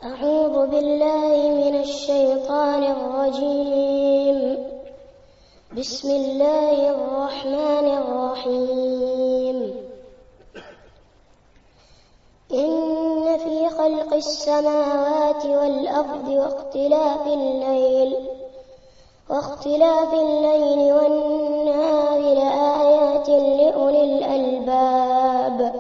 أعوذ بالله من الشيطان الرجيم. بسم الله الرحمن الرحيم. إن في خلق السماوات والأرض واختلاف الليل والنهار لآيات لأولي الألباب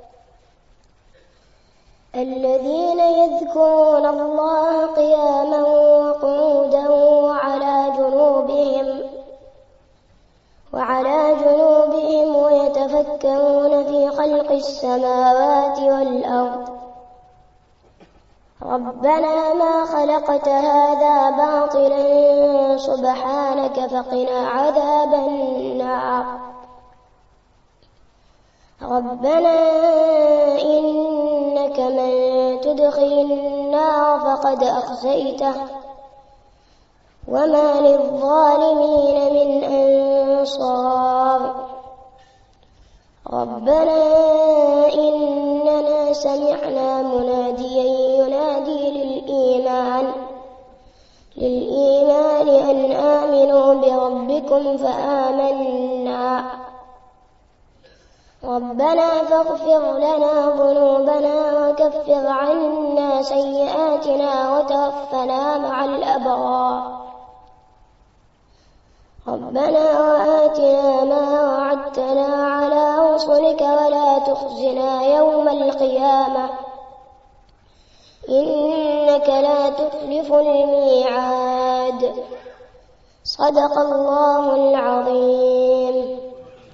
الذين يذكرون الله قياما وقعودا وعلى جنوبهم ويتفكرون في خلق السماوات والأرض ربنا ما خلقت هذا باطلا سبحانك فقنا عذاب النار. ربنا إنك من تدخل النار فقد أخزيته وما للظالمين من أنصار. ربنا إننا سمعنا مناديا ينادي للإيمان أن آمنوا بربكم فآمنا. ربنا فاغفر لنا ذنوبنا وكفر عنا سيئاتنا وتوفنا مع الأبرار. ربنا وآتنا ما وعدتنا على رسلك ولا تخزنا يوم القيامة إنك لا تخلف الميعاد. صدق الله العظيم.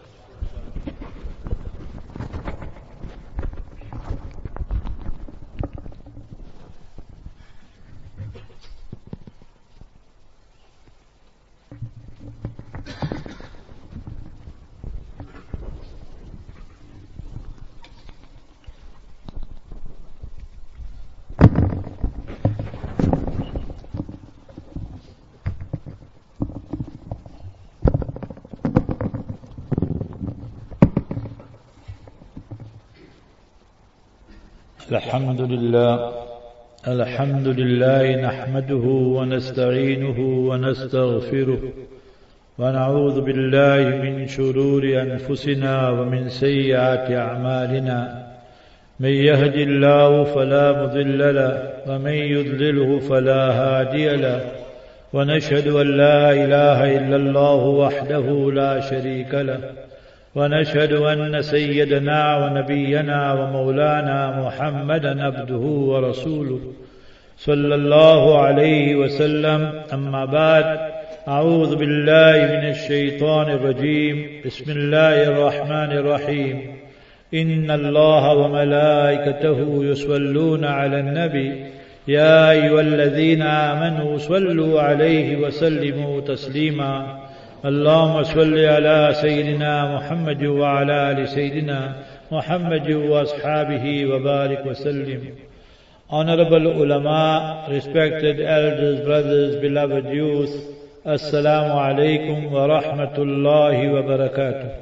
الحمد لله نحمده ونستعينه ونستغفره ونعوذ بالله من شرور أنفسنا ومن سيئات أعمالنا. من يهد الله فلا مضل له ومن يضلله فلا هادي له ونشهد أن لا إله إلا الله وحده لا شريك له ونشهد أن سيدنا ونبينا ومولانا محمدا عبده ورسوله صلى الله عليه وسلم. أما بعد، أعوذ بالله من الشيطان الرجيم. بسم الله الرحمن الرحيم. إن الله وملائكته يصلون على النبي يا أيها الذين آمنوا صلوا عليه وسلموا تسليما. اللهم صل على سيدنا محمد وعلى آل سيدنا محمد وأصحابه وبارك وسلم. Honorable ulama, respected elders, brothers, beloved youth, Assalamu alaikum wa rahmatullahi wa barakatuh.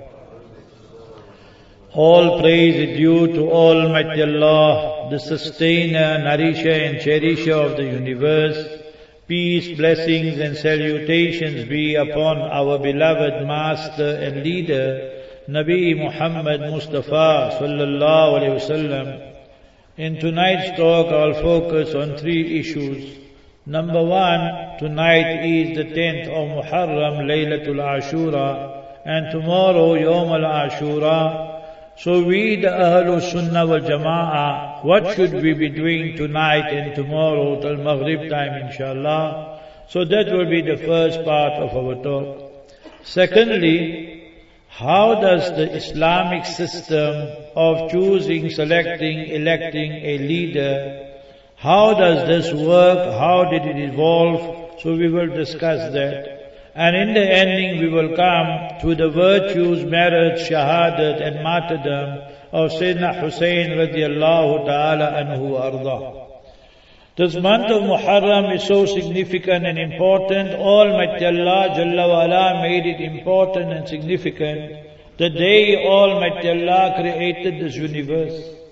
All praise is due to Almighty Allah, the sustainer, nourisher and cherisher of the universe. Peace, blessings and salutations be upon our beloved master and leader, Nabi Muhammad Mustafa sallallahu alayhi wasallam. In tonight's talk, I'll focus on 3 issues. Number 1, tonight is the 10th of Muharram, Laylatul Ashura, and tomorrow Yawm al-Ashura. So we, the Ahlul Sunnah wal Jama'ah, what should we be doing tonight and tomorrow till Maghrib time, inshallah? So that will be the first part of our talk. Secondly, how does the Islamic system of choosing, selecting, electing a leader, how does this work? How did it evolve? So we will discuss that. And in the ending we will come to the virtues, merits, shahadat and martyrdom of Sayyidina Hussain radiallahu ta'ala anhu arda. This month of Muharram is so significant and important. Almighty Allah Jalla wa Ala made it important and significant the day Almighty Allah created this universe.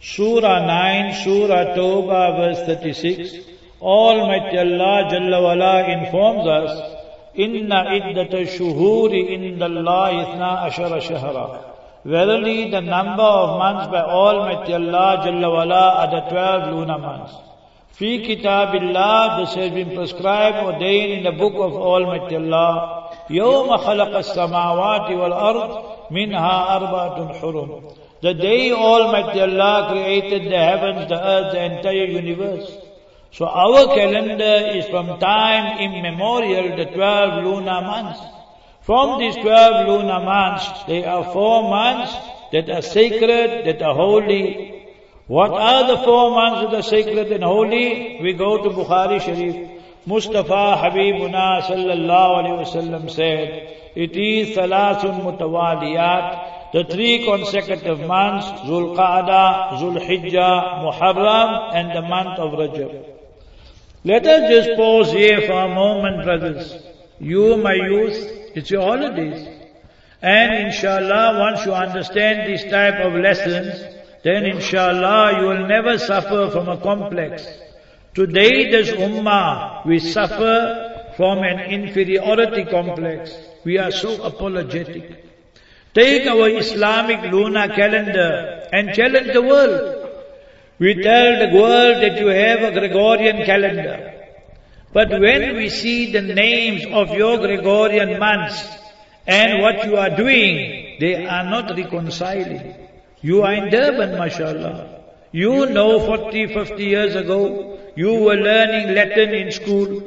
Surah 9, Surah Tawbah, verse 36. Almighty Allah Jalla wala informs us, Inna iddata shuhuri inda Allah ithna ashara shahra. Verily the number of months by Almighty Allah Jalla wala are the 12 lunar months. Fi kitabillah, this has been prescribed, ordained in the book of Almighty Allah. Yawma khalaqa as-samawati wal ard, minha arba'atun hurum. The day Almighty Allah created the heavens, the earth, the entire universe. So our calendar is from time immemorial, the 12 lunar months. From these 12 lunar months, there are 4 months that are sacred, that are holy. What are the 4 months that are sacred and holy? We go to Bukhari Sharif. Mustafa Habibuna sallallahu alayhi wasallam said, it is Thalathun Mutawaliyat, the 3 consecutive months, Zul Qa'dah, Zul Hijjah, Muharram, and the month of Rajab. Let us just pause here for a moment, brothers. You, my youth, it's your holidays. And inshallah, once you understand this type of lessons, then inshallah you will never suffer from a complex. Today this ummah, we suffer from an inferiority complex. We are so apologetic. Take our Islamic lunar calendar and challenge the world. We tell the world that you have a Gregorian calendar. But when we see the names of your Gregorian months and what you are doing, they are not reconciling. You are in Durban, mashallah. You know 40, 50 years ago, you were learning Latin in school.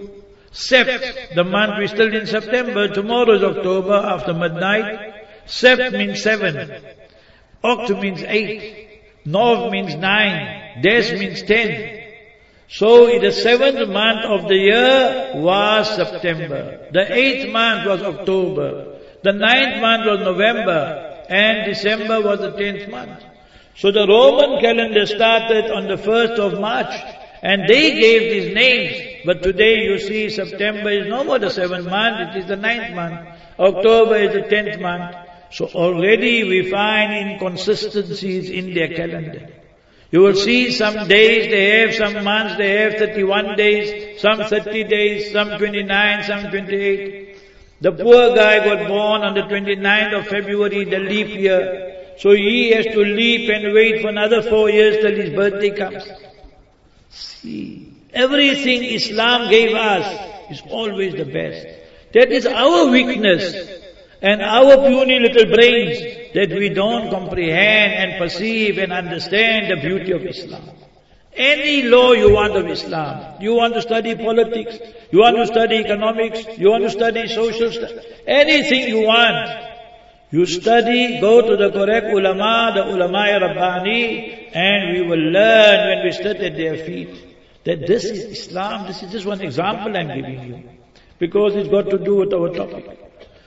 Sept, the month, we're still in September, tomorrow is October after midnight. Sept means 7. Oct means 8. Nov means 9. Des means 10. So the 7th month of the year was September. The 8th month was October. The 9th month was November. And December was the 10th month. So the Roman calendar started on the 1st of March. And they gave these names. But today you see September is no more the 7th month, it is the 9th month. October is the 10th month. So already we find inconsistencies in their calendar. You will see some days they have, some months they have 31 days, some 30 days, some 29, some 28. The poor guy got born on the 29th of February, the leap year. So he has to leap and wait for another 4 years till his birthday comes. See, everything Islam gave us is always the best. That is our weakness. And our puny little brains that we don't comprehend and perceive and understand the beauty of Islam. Any law you want of Islam, you want to study politics, you want to study economics, you want to study social studies, anything you want, you study, go to the correct ulama, the ulama-e Rabbani, and we will learn when we sit at their feet that this is Islam. This is just one example I'm giving you, because it's got to do with our topic.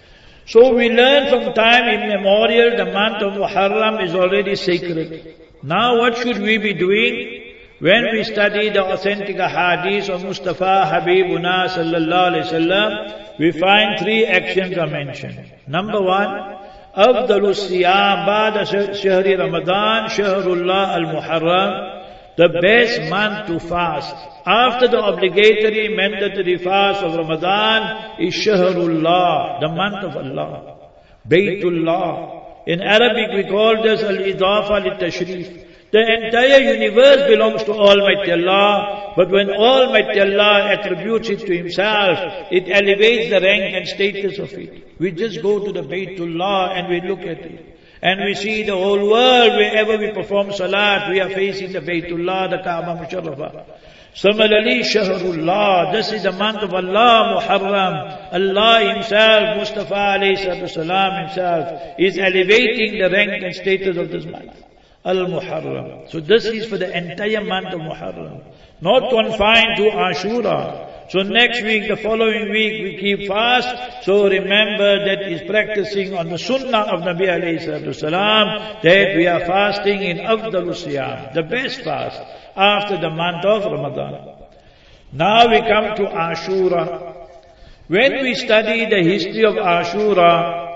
So we learn from time immemorial, the month of Muharram is already sacred. Now what should we be doing? When we study the authentic hadith of Mustafa Habibuna sallallahu alayhi wasallam, we find 3 actions are mentioned. Number 1, Afdalu Siyam Ba'da Shahri Ramadan, Shahrullah al-Muharram, the best month to fast. After the obligatory mandatory fast of Ramadan is Shahrullah, the month of Allah. Baytullah. In Arabic we call this al-idafa lit-tashrif. The entire universe belongs to Almighty Allah, but when Almighty Allah attributes it to Himself, it elevates the rank and status of it. We just go to the Baytullah and we look at it. And we see the whole world, wherever we perform salat, we are facing the Baytullah, the Kaaba Musharrafah. Similarly, Shahrullah, this is the month of Allah, Muharram. Allah Himself, Mustafa alayhi salam Himself, is elevating the rank and status of this month. Al-Muharram. So this is for the entire month of Muharram. Not confined to Ashura. So next week, the following week, we keep fast. So remember that is practicing on the sunnah of Nabi alayhi salam, that we are fasting in Afdalu Siyam, the best fast, after the month of Ramadan. Now we come to Ashura. When we study the history of Ashura,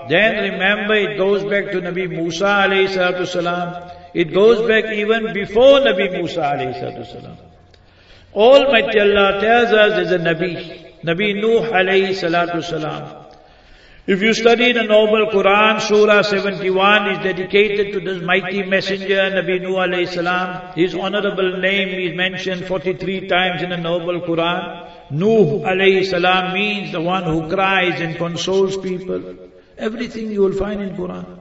Then remember, it goes back to Nabi Musa alayhi salatu salam. It goes back even before Nabi Musa alayhi salatu salam. Almighty Allah tells us there's a Nabi, Nabi Nuh alayhi salatu salam. If you study the noble Quran, Surah 71 is dedicated to this mighty messenger, Nabi Nuh alayhi salam. His honorable name is mentioned 43 times in the noble Quran. Nuh alayhi salam means the one who cries and consoles people. Everything you will find in Quran.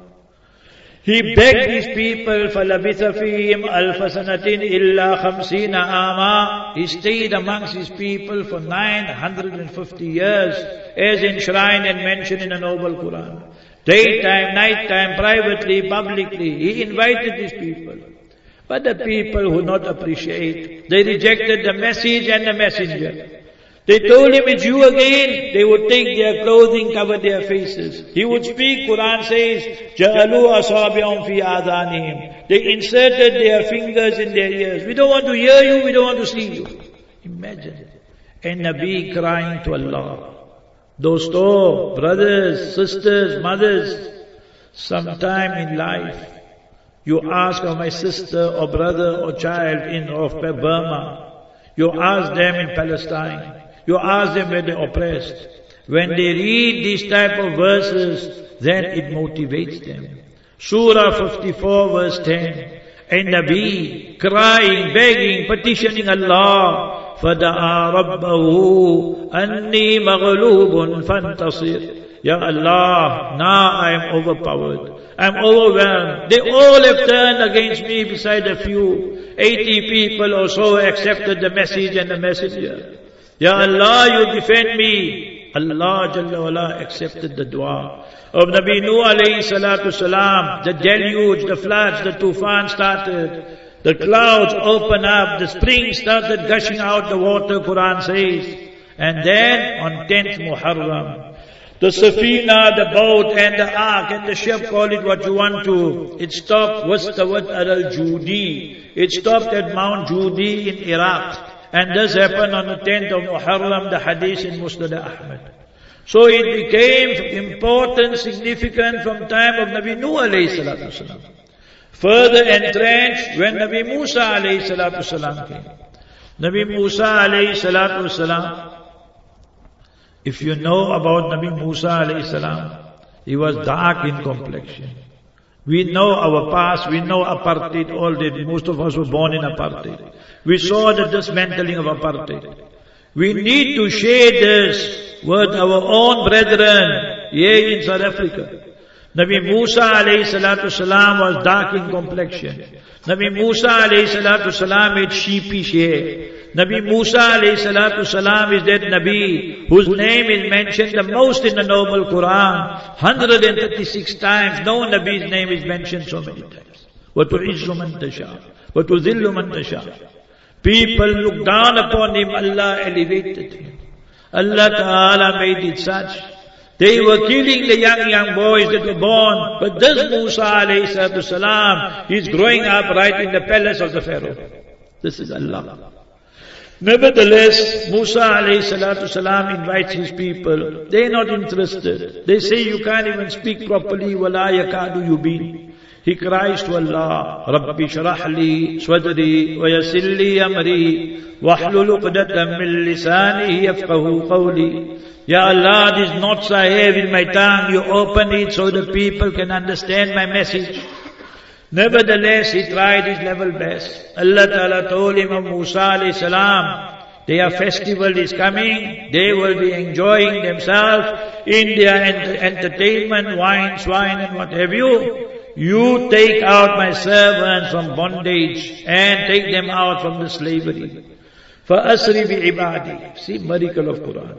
He begged his people, فَلَبِثَ فِيهِمْ أَلْفَ سَنَةٍ إِلَّا خَمْسِينَ عَامًا. He stayed amongst his people for 950 years, as enshrined and mentioned in the noble Quran. Daytime, nighttime, privately, publicly, he invited his people. But the people would not appreciate. They rejected the message and the messenger. They told him, it's you again. They would take their clothing, cover their faces. He would speak, Quran says, جَعَلُوا أَصَابِعُمْ فِي آذَانِهِمْ. They inserted their fingers in their ears. We don't want to hear you, we don't want to see you. Imagine. And Nabi crying to Allah. Dosto, brothers, sisters, mothers, sometime in life, you ask of my sister or brother or child of Burma. You ask them in Palestine. You ask them where they're oppressed. When they read these type of verses, then it motivates them. Surah 54 verse 10. And Nabi crying, begging, petitioning Allah. فَدَعَى رَبَّهُ أَنِّي مَغْلُوبٌ فَانْتَصِرْ. Ya Allah, now I am overpowered. I am overwhelmed. They all have turned against me beside a few. 80 people or so accepted the message and the messenger. Ya Allah, you defend me. Allah Jalla wala accepted the dua of Nabi Nuh alayhi salatu salam. The deluge, the floods, the tufan started. The clouds opened up, the spring started gushing out the water, Quran says. And then on 10th Muharram, the Safina, the boat and the ark and the ship, call it what you want to. It stopped, Wastawat al-Judi. It stopped at Mount Judi in Iraq. And this happened on the 10th of Muharram, the hadith in Musnad Ahmad. So it became important, significant from time of Nabi Nuh alayhi salatu wasalam. Further entrenched when Nabi Musa alayhi salatu wasalam came. Nabi Musa alayhi salatu wasalam, if you know about Nabi Musa alayhi salam, he was dark in complexion. We know our past, we know apartheid, all that. Most of us were born in apartheid. We saw the dismantling of apartheid. We need to share this with our own brethren here in South Africa. Nabi Musa alayhi salatu salam was dark in complexion. Nabi Musa alayhi salatu salam had sheepish hair. Nabi Musa alayhi salatu salam is that Nabi whose name is mentioned the most in the noble Quran. 136 times. No Nabi's name is mentioned so many times. وَتُعِزُّ مَنْ تَشَاءُ وَتُذِلُّ مَنْ تَشَاءُ. People looked down upon him, Allah elevated him. Allah Ta'ala made it such. They were killing the young boys that were born. But this Musa alayhi salatu salam, he's growing up right in the palace of the Pharaoh. This is Allah. Nevertheless, Musa alayhi salatu salam invites his people. They're not interested. They say you can't even speak properly. وَلَا يَكَادُ يُبِينُ. He cries to Allah, Rabbi shrah li swadri wa yassir li amri wahlul 'uqdatam min lisani yafqahu qawli. Ya Allah, these knots I have in my tongue, you open it so the people can understand my message. Nevertheless, he tried his level best. Allah Ta'ala told him of Musa alayhi salam, their festival is coming, they will be enjoying themselves in their entertainment, wine, swine and what have you. You take out my servants from bondage and take them out from the slavery. فَأَسْرِ بِعِبَادِي. See, miracle of Quran.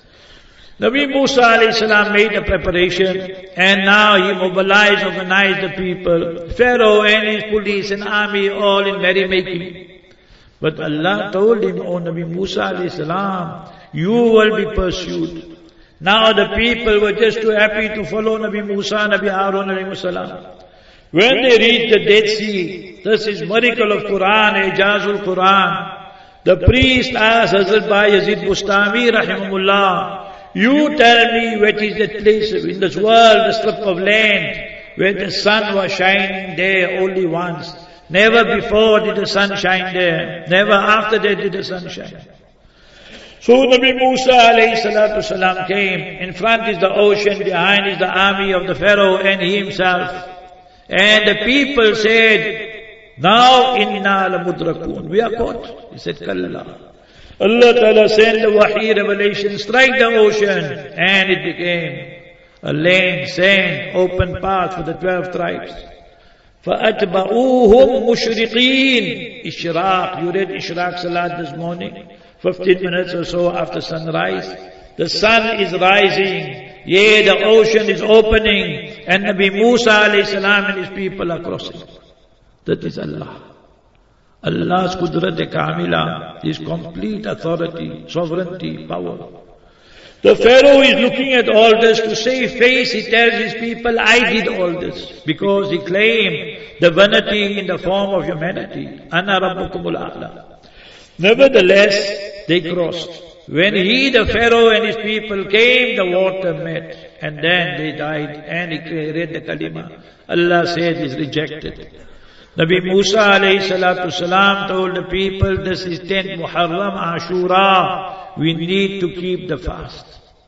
Nabi Musa alayhi salam made a preparation and now he mobilized, organized the people. Pharaoh and his police and army all in merrymaking. But Allah told him, O Nabi Musa alayhi salam, you will be pursued. Now the people were just too happy to follow Nabi Musa, Nabi Harun alayhi salam. When they reached the Dead Sea, this is miracle of Quran, Ijazul Quran. The priest asked Hazrat Bhai Yazid Bustami rahimahullah, You tell me what is that place in this world, the strip of land, where the sun was shining there only once. Never before did the sun shine there. Never after that did the sun shine. So Nabi Musa alayhi salatu salam came. In front is the ocean, behind is the army of the Pharaoh and he himself. And the people said, now inna lamudrakun. We are caught. He said, Kalla. Allah Ta'ala sent the wahi revelation, strike the ocean, and it became a lane, sand, open path for the 12 tribes. فَأَتْبَعُوهُمْ مُشْرِقِينَ Ishraq, you read Ishraq Salat this morning, 15 minutes or so after sunrise. The sun is rising, the ocean is opening, and Nabi Musa alayhi salam and his people are crossing. That is Allah. Allah's Qudrat-e-Kamila, His complete authority, sovereignty, power. The Pharaoh is looking at all this to save face. He tells his people, I did all this. Because he claimed divinity in the form of humanity. Ana Rabbukumul A'la. Nevertheless, they crossed. When the Pharaoh and his people came, the water met. And then they died. And he read the kalima. Allah said, is rejected. Nabi Musa alayhi salatu salam told the people, this is 10th Muharram Ashura. We need to keep the fast.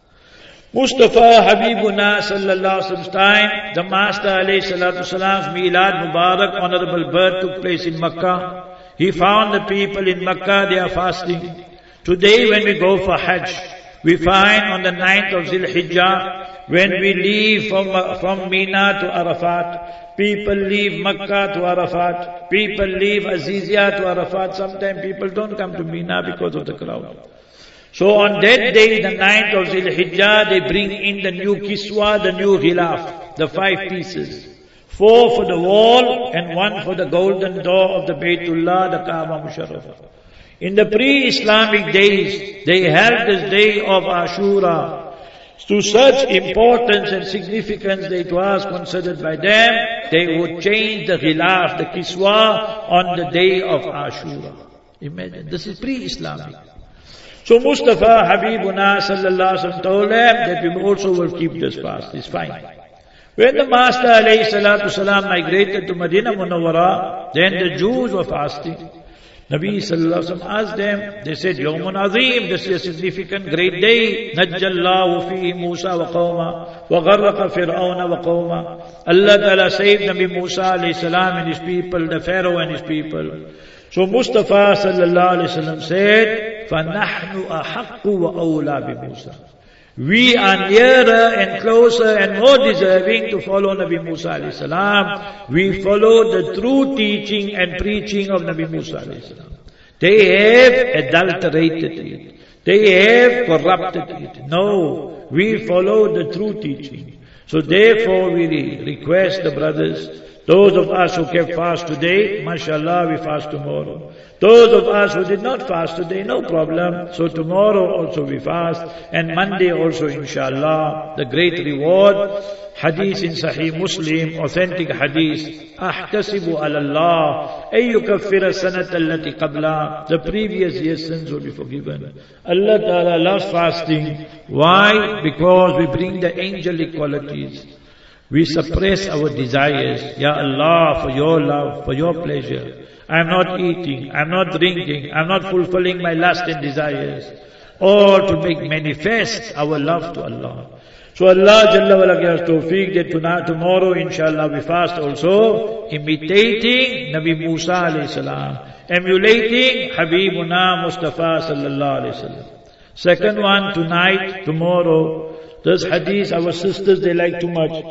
Mustafa Habibuna sallallahu alaihi wasallam's time, the Master alayhi salatu salam's Milad Mubarak, honorable birth took place in Makkah. He found the people in Makkah, they are fasting. Today when we go for Hajj, we find on the 9th of Zil Hijjah, when we leave from Mina to Arafat, people leave Makkah to Arafat, people leave Azizia to Arafat. Sometimes people don't come to Mina because of the crowd. So on that day, the 9th of Zil Hijjah, they bring in the new kiswa, the new ghilaf, the 5 pieces. 4 for the wall and 1 for the golden door of the Baytullah, the Kaaba Musharraf. In the pre-Islamic days, they held this day of Ashura. To such importance and significance that it was considered by them, they would change the ghilaf, the kiswa, on the day of Ashura. Imagine, this is pre-Islamic. So Mustafa Habibuna sallallahu alaihi wasallam told them that we also will keep this fast. It's fine. When the Master alayhi salatu salam migrated to Medina Munawwara, then the Jews were fasting. Nabi sallallahu alaihi wasallam asked them, they said, Yawmun Azim, this is a significant great day. Najjallahu fihi Musa wa qawma, wa gharraqa Fir'auna wa qawma. Allah Ta'ala saved Nabi Musa alayhi salam and his people, the Pharaoh and his people. So Mustafa sallallahu alaihi wasallam said, فَنَحْنُ أَحَقُّ وَأَوْلَى بِمُوسَى. We are nearer and closer and more deserving to follow Nabi Musa alayhi salam. We follow the true teaching and preaching of Nabi Musa alayhi salam. They have adulterated it. They have corrupted it. No, we follow the true teaching. So therefore we request the brothers, those of us who kept fast today, mashallah, we fast tomorrow. Those of us who did not fast today, no problem. So tomorrow also we fast, and Monday also inshallah. The great reward, hadith in Sahih Muslim, authentic hadith, أَحْتَسِبُ عَلَى اللَّهِ أَن يُكَفِّرَ السَّنَةَ الَّتِي قَبْلَهَا. The previous year's sins will be forgiven. Allah Ta'ala loves fasting. Why? Because we bring the angelic qualities. We suppress our desires. Ya Allah, for your love, for your pleasure. I am not eating, I am not drinking, I am not fulfilling my lust and desires. All to make manifest our love to Allah. So Allah Jalla wala gives tawfiq that tomorrow inshallah we fast also, imitating Nabi Musa alayhi salam, emulating Habibuna Mustafa sallallahu alayhi wasallam. Second one, tonight, tomorrow, this hadith our sisters they like too much.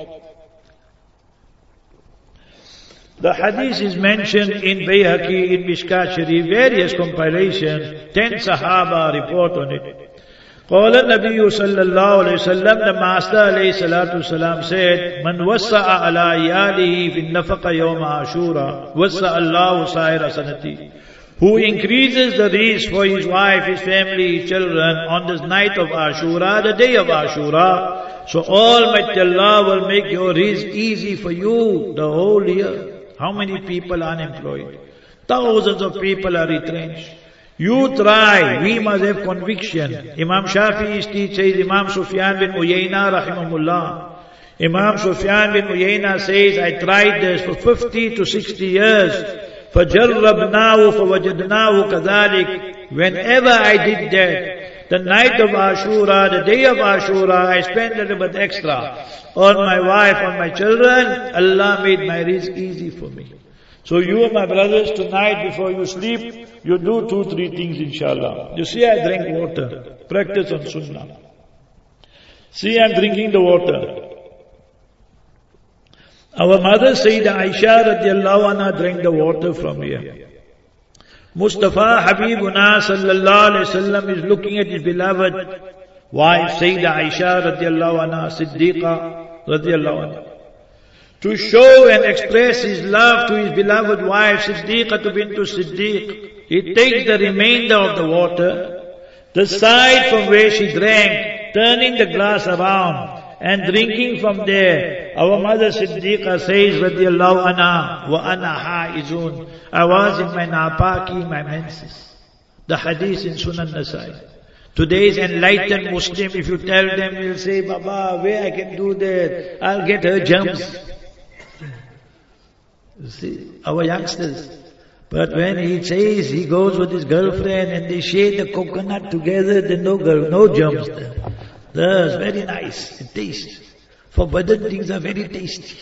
The hadith is mentioned in Bayhaqi, in Mishkat Sharif, various compilations, 10 Sahaba report on it. قال النبي صلى الله عليه وسلم, the Master عليه الصلاة والسلام said, من وسع على عياله في النفق يوم عاشورا وسع الله سائر سنته. Who increases the rizq for his wife, his family, his children on this night of Ashura, the day of Ashura, so Almighty Allah will make your rizq easy for you the whole year. How many people are unemployed? Thousands of people are retrenched. You try, we must have conviction. Imam Shafi'i's teacher is Imam Sufyan bin Uyayna rahimahullah. Imam Sufyan bin Uyayna says, I tried this for 50 to 60 years. فَجَرَّبْنَاهُ فَوَجَدْنَاهُ كَذَلِكَ. Whenever I did that, the night of Ashura, the day of Ashura, I spent a little bit extra on my wife, on my children. Allah made my rizq easy for me. So you, my brothers, tonight before you sleep, you do 2-3 things inshallah. You see, I drink water. Practice on sunnah. See, I'm drinking the water. Our mother Sayyidah Aisha radiallahu anha drank the water from here. Mustafa Habibuna sallallahu alayhi wasallam is looking at his beloved wife Sayyidah Aisha radiallahu anha, Siddiqa radiallahu anha. To show and express his love to his beloved wife Siddiqa bintu Siddiq, he takes the remainder of the water, the side from where she drank, turning the glass around and drinking from there. Our mother Siddiqa says, radiyallahu anha, wa ana haizun. I was in my napaki, my menses. The hadith in Sunan Nasai. Today's enlightened Muslim, if you tell them, he'll say, Baba, where I can do that? I'll get her germs. You see, our youngsters. But when he says he goes with his girlfriend and they share the coconut together, then no germs there. That's very nice. It tastes. Forbidden things are very tasty.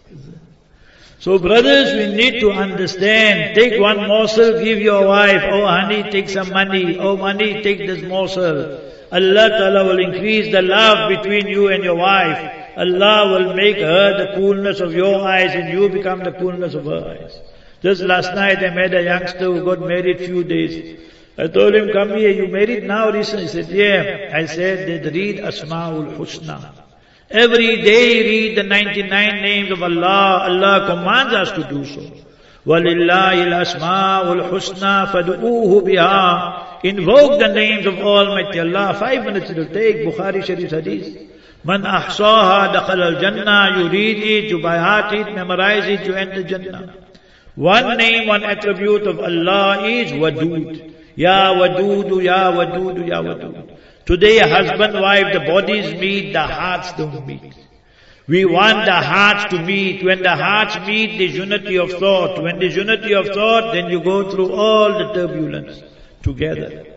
So brothers, we need to understand. Take one morsel, give your wife. Oh honey, take some money. Oh money, take this morsel. Allah Ta'ala will increase the love between you and your wife. Allah will make her the coolness of your eyes and you become the coolness of her eyes. Just last night I met a youngster who got married few days. I told him, come here, you married now recently? He said, yeah. I said, they'd read Asma'ul Husna. Every day read the 99 names of Allah. Allah commands us to do so. وَلِلَّهِ الْأَسْمَاءُ الْحُسْنَى فَادْعُوهُ بِهَا. Invoke the names of Almighty Allah. 5 minutes it will take. Bukhari Sharif Hadith. Man ahsaha dakhal al-jannah. You read it, you by heart it, memorize it, you enter Jannah. One name, one attribute of Allah is Wadud. Ya Wadudu, Ya Wadudu, Ya Wadudu. Today husband, wife, the bodies meet, the hearts don't meet. We want the hearts to meet. When the hearts meet, there's unity of thought. When there's unity of thought, then you go through all the turbulence together.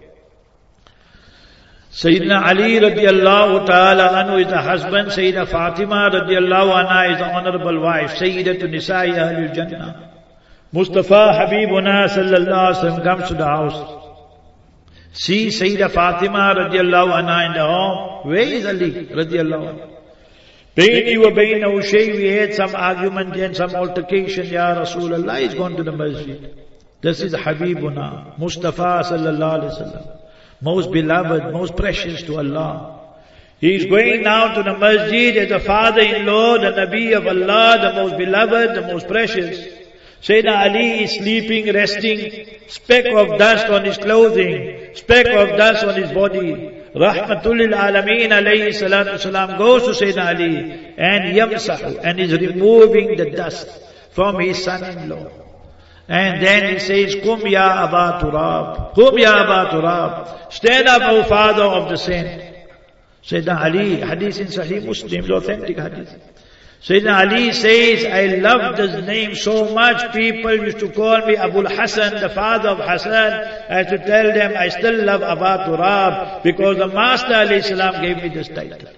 Sayyidina Ali radiallahu ta'ala anhu is the husband. Sayyidina Fatima radiallahu anha is the honorable wife. Sayyidatu Nisa'i Ahlul Jannah. Mustafa Habibuna sallallahu alaihi wasallam comes to the house. See Sayyidah Fatima radiallahu anha in the home. Where is Ali radiallahu anha? Baini wa bainahu shay, we had some argument and some altercation. Ya Rasulullah, he's gone to the masjid. This is Habibuna, Mustafa sallallahu alaihi wasallam. Most beloved, most precious to Allah. He is going now to the masjid as a father-in-law, the Nabi of Allah, the most beloved, the most precious. Sayyidina Ali is sleeping, resting, speck of dust on his clothing, speck of dust on his body. Rahmatul lil Alameen alayhi salatu salam goes to Sayyidina Ali and yamsahu, and is removing the dust from his son-in-law. And then he says, Kum ya Aba Turab, Kum ya Aba Turab, stand up, O father of the saint. Sayyidina Ali, hadith in Sahih Muslim, authentic hadith. Sayyidina Ali says, I love this name so much, people used to call me Abul Hasan, the father of Hasan. I had to tell them, I still love Aba Turab, because the Master alayhi salam gave me this title.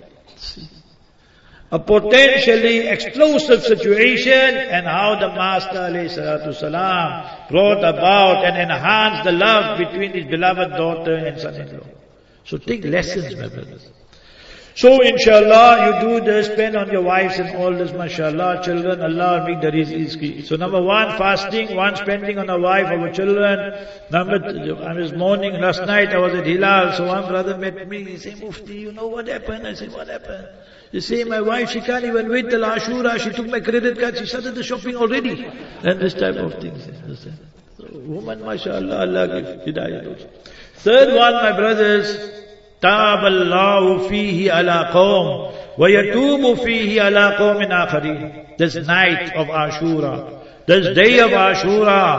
A potentially explosive situation, and how the Master alayhi salatu salam brought about and enhanced the love between his beloved daughter and son-in-law. So take lessons, my brothers. So inshallah, you do this, spend on your wives and all this, mashallah, children, Allah will make the rizq. So number one, fasting, one spending on our wife, our children. I was mourning last night, I was at Hilal, so one brother met me, he said, Mufti, you know what happened? I said, what happened? He said, my wife, she can't even wait till Ashura, she took my credit card, she started the shopping already. And this type of things. So, woman, mashallah, Allah gives hidayah also. Third one, my brothers, تاب الله فيه على قوم ويتوب فيه على قوم آخرين. This night of Ashura, this day of Ashura,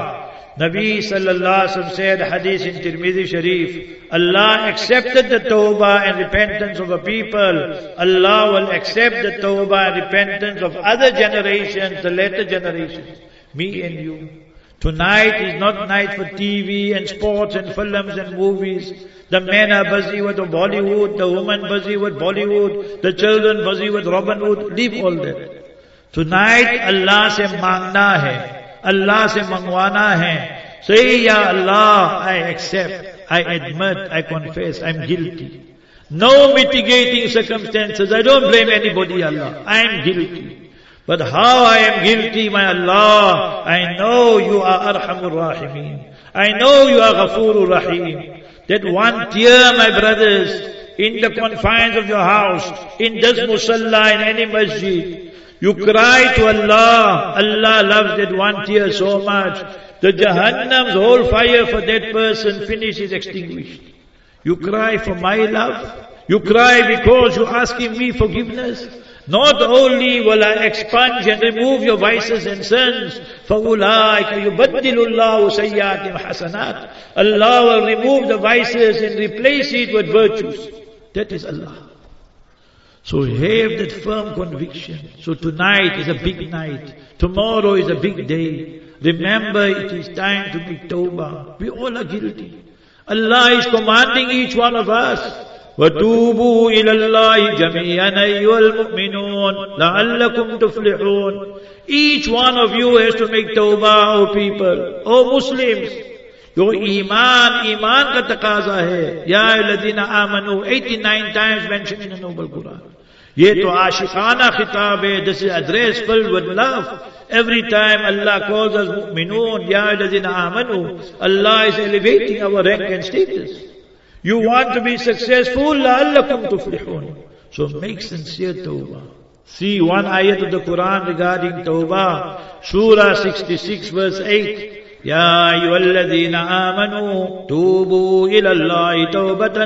Nabi sallallahu alaihi wasallam said, hadith in Tirmidhi Sharif, Allah accepted the tawbah and repentance of a people. Allah will accept the tawbah and repentance of other generations, the later generations. Me and you. Tonight is not night for TV and sports and films and movies. The men are busy with Bollywood, the women busy with Bollywood, the children busy with Robin Hood. Leave all that. Tonight Allah se mangna hai. Allah se mangwana hai. Say, Ya Allah, I accept, I admit, I confess, I'm guilty. No mitigating circumstances. I don't blame anybody, Allah. I am guilty. But how I am guilty, my Allah, I know you are Arhamur Rahimeen. I know you are Ghafurur Rahim. That one tear, my brothers, in the confines of your house, in this musalla, in any masjid, you cry to Allah. Allah loves that one tear so much. The Jahannam's whole fire for that person finishes extinguished. You cry for my love. You cry because you're asking me forgiveness. Not only will I expunge and remove your vices and sins, فَأُولَٰئِكَ يُبَدِّلُ اللَّهُ سَيِّئَاتِهِمْ حَسَنَاتٍ. Allah will remove the vices and replace it with virtues. That is Allah. So have that firm conviction. So tonight is a big night. Tomorrow is a big day. Remember, it is time to make tawbah. We all are guilty. Allah is commanding each one of us. وَتُوبُوا إِلَى اللَّهِ جَمِيعًا أَيُّهَا الْمُؤْمِنُونَ لَعَلَّكُمْ تُفْلِحُونَ. Each one of you has to make tawbah, O people, O Muslims. Your iman ka taqaza hai. Ya alladhina amanu, 89 times mentioned in the Noble Quran. Ye to ashiqana khitab hai. This is address filled with love. Every time Allah calls us mu'minun, ya alladhina amanu, Allah is elevating our rank and status. You want to be successful, la'allakum tuflihun. So make sincere tawbah. See one ayat of the Quran regarding tawbah. Surah 66 verse 8. يا أيها الذين آمنوا توبوا إلى الله توبة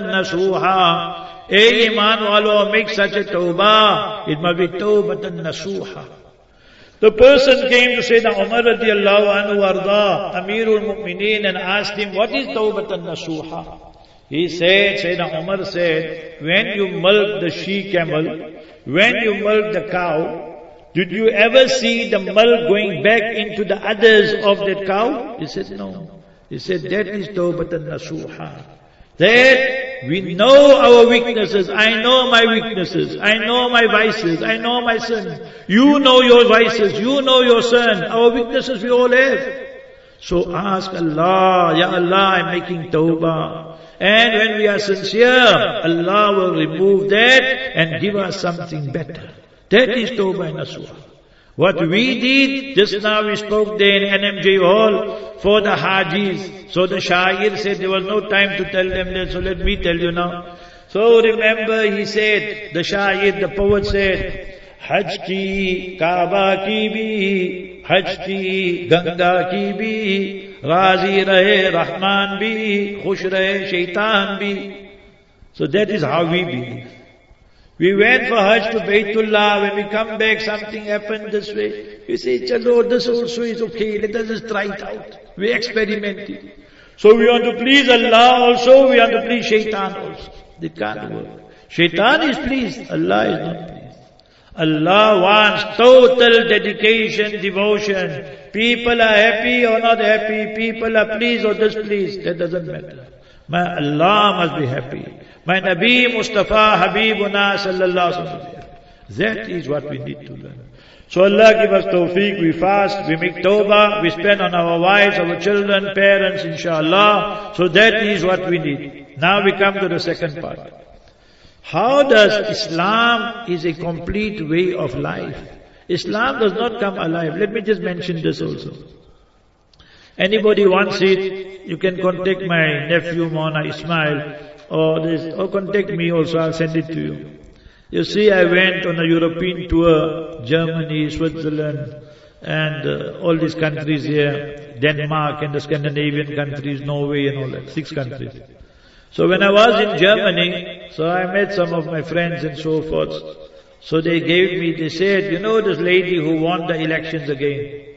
نصوحا. Hey iman walo, make such a tawbah. It must be tawbatan nasuha. The person came to Sayyidina Umar radiyallahu anhu arda, Amirul Mu'mineen, and asked him, what is tawbatan nasuha? He said, Sayyidina Umar said, when you milk the she-camel, when you milk the cow, did you ever see the milk going back into the udders of that cow? He said, no. He said, that is tawbatan nasuha. That we know our weaknesses. I know my weaknesses. I know my vices. I know my sins. You know your vices. You know your sin. Our weaknesses we all have. So ask Allah, Ya Allah, I'm making tawbah. And when we are sincere, Allah will remove that and give us something better. That is tawbah nasuha. What we did, just now we spoke there in NMJ Hall for the Hajis. So the Shair said there was no time to tell them that, so let me tell you now. So remember he said, the Shair, the poet said, Hajj ki Kaaba ki bhi, Hajj ki Ganga ki bhi, Razi rahe Rahman bhi, Khush rahe Shaitan bhi. So that is how we believe. We went for Hajj to Baytullah. When we come back, something happened this way. We say, chalo, this also is okay. Let us just try it out. We experimented. So we want to please Allah also. We want to please Shaitan also. It can't work. Shaitan is pleased. Allah is not pleased. Allah wants total dedication, devotion. People are happy or not happy. People are pleased or displeased. That doesn't matter. My Allah must be happy. My Nabi Mustafa Habibuna sallallahu alaihi wasallam. That is what we need to learn. So Allah give us tawfiq, we fast, we make tawbah, we spend on our wives, our children, parents, inshallah. So that is what we need. Now we come to the second part. How does Islam is a complete way of life? Islam does not come alive. Let me just mention this also. Anybody wants it, you can contact my nephew Maulana Ismail, or contact me also, I'll send it to you. You see, I went on a European tour, Germany, Switzerland, and all these countries here, Denmark and the Scandinavian countries, Norway and all that, 6 countries. So when I was in Germany, so I met some of my friends and so forth. So they said, you know this lady who won the elections again?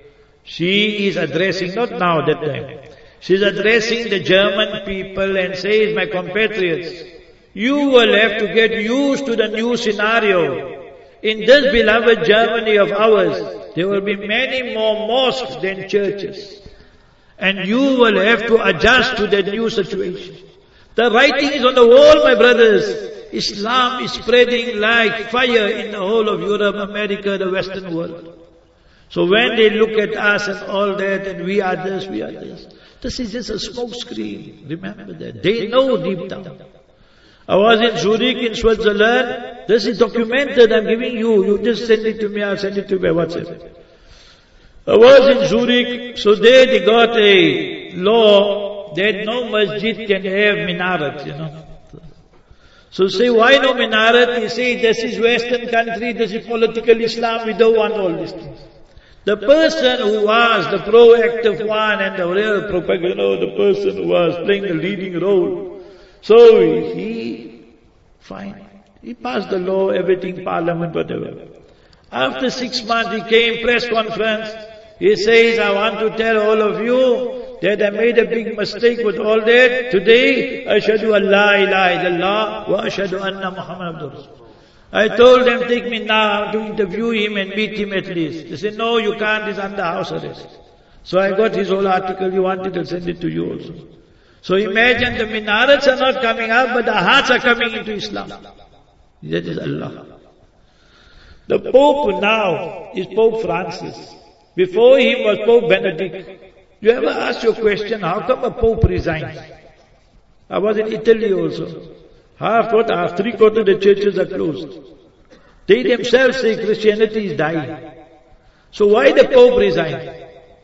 She is addressing, not now, that time. She is addressing the German people and says, my compatriots, you will have to get used to the new scenario. In this beloved Germany of ours, there will be many more mosques than churches. And you will have to adjust to that new situation. The writing is on the wall, my brothers. Islam is spreading like fire in the whole of Europe, America, the Western world. So when they look at us and all that, and we are this, this is just a smoke screen. Remember that. They know deep down. I was in Zurich in Switzerland. This is documented, I'm giving you. You just send it to me, I'll send it to you by WhatsApp. I was in Zurich, so there they got a law that no masjid can have minaret, So say, why no minaret? They say, this is Western country, this is political Islam, we don't want all these things. The person who was the proactive one and the real propaganda, the person who was playing the leading role. So he passed the law, everything, parliament, whatever. After 6 months he came, press conference. He says, I want to tell all of you that I made a big mistake with all that. Today, Ashhadu an la ilaha illallah wa ashhadu anna Muhammad Abdur Rasul. I told them, take me now to interview him and meet him at least. They said, no, you can't, he's under house arrest. So I got his whole article, you wanted to send it to you also. So imagine the minarets are not coming up, but the hearts are coming into Islam. That is Allah. The Pope now is Pope Francis. Before him was Pope Benedict. You ever ask your question, how come a Pope resigns? I was in Italy also. Three-quarters of the churches are closed. They themselves say Christianity is dying. So why the Pope resigned?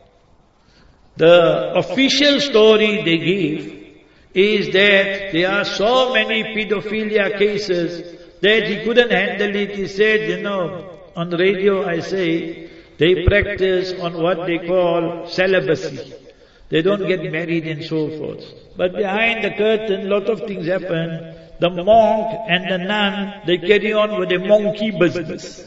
The official story they give is that there are so many pedophilia cases that he couldn't handle it. He said, on the radio I say, they practice on what they call celibacy. They don't get married and so forth. But behind the curtain, lot of things happen. The monk and the nun, they carry on with the monkey business.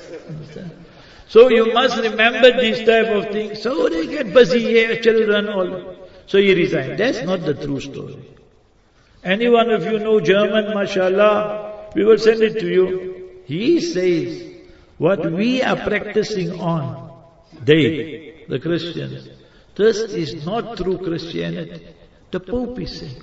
So you must remember these type of things. So they get busy, children, all. So he resigned. That's not the true story. Any one of you know German, mashallah, we will send it to you. He says, what we are practicing on, they, the Christians, this is not true Christianity. The Pope is saying.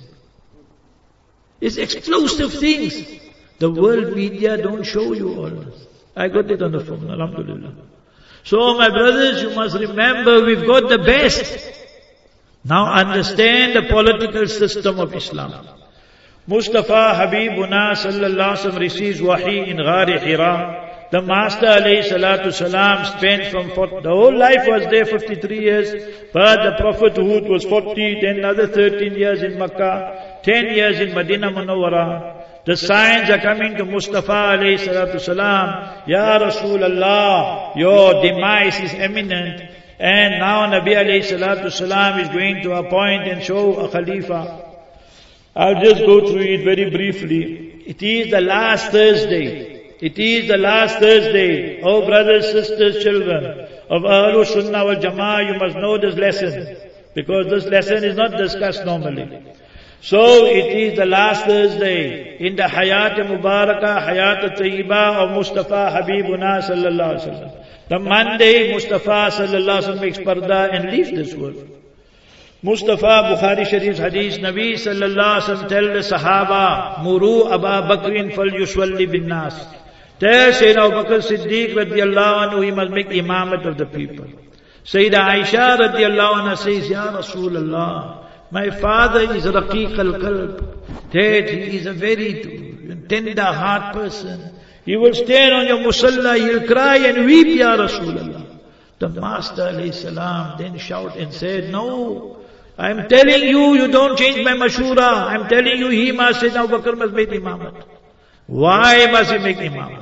It's explosive things. The world media don't show you all this. I got it on the phone, alhamdulillah. So my brothers, you must remember we've got the best. Now understand the political system of Islam. Mustafa Habibuna sallallahu alaihi wasallam receives wahi in Ghar Hira. The Master alayhi salatu salam spent the whole life was there 53 years, but the prophethood was 40, then another 13 years in Makkah, 10 years in Medina Munawwara. The signs are coming to Mustafa alayhi salatu salam, Ya Rasulallah, your demise is imminent, and now Nabi alayhi salatu salam is going to appoint and show a Khalifa. I'll just go through it very briefly. It is the last Thursday. It is the last Thursday. Oh brothers, sisters, children of Ahlul Sunnah wal Jama'ah, you must know this lesson. Because this lesson is not discussed normally. So it is the last Thursday in the Hayat Mubarakah, Hayat Tayyibah of Mustafa Habibuna sallallahu alaihi wasallam. The Monday Mustafa sallallahu alaihi wasallam makes parda and leaves this world. Mustafa Bukhari Sharif's hadith, Nabi sallallahu alaihi wasallam tell the Sahaba, Muru Aba Bakrin fal yusalli bin nas. Tell Sayyidina Abu Bakr Siddiq radiyallahu anhu, he must make imamat of the people. Sayyida Aisha radiyallahu anha says, Ya Rasulullah, my father is Raqiq al-Qalb. That he is a very tender heart person. He will stand on your musalla, he'll cry and weep, Ya Rasulullah. The Master alayhi salam then shout and said, no, I'm telling you, you don't change my mashura. I'm telling you, he must say, Abu Bakr must make imamat. Why must he make imamat?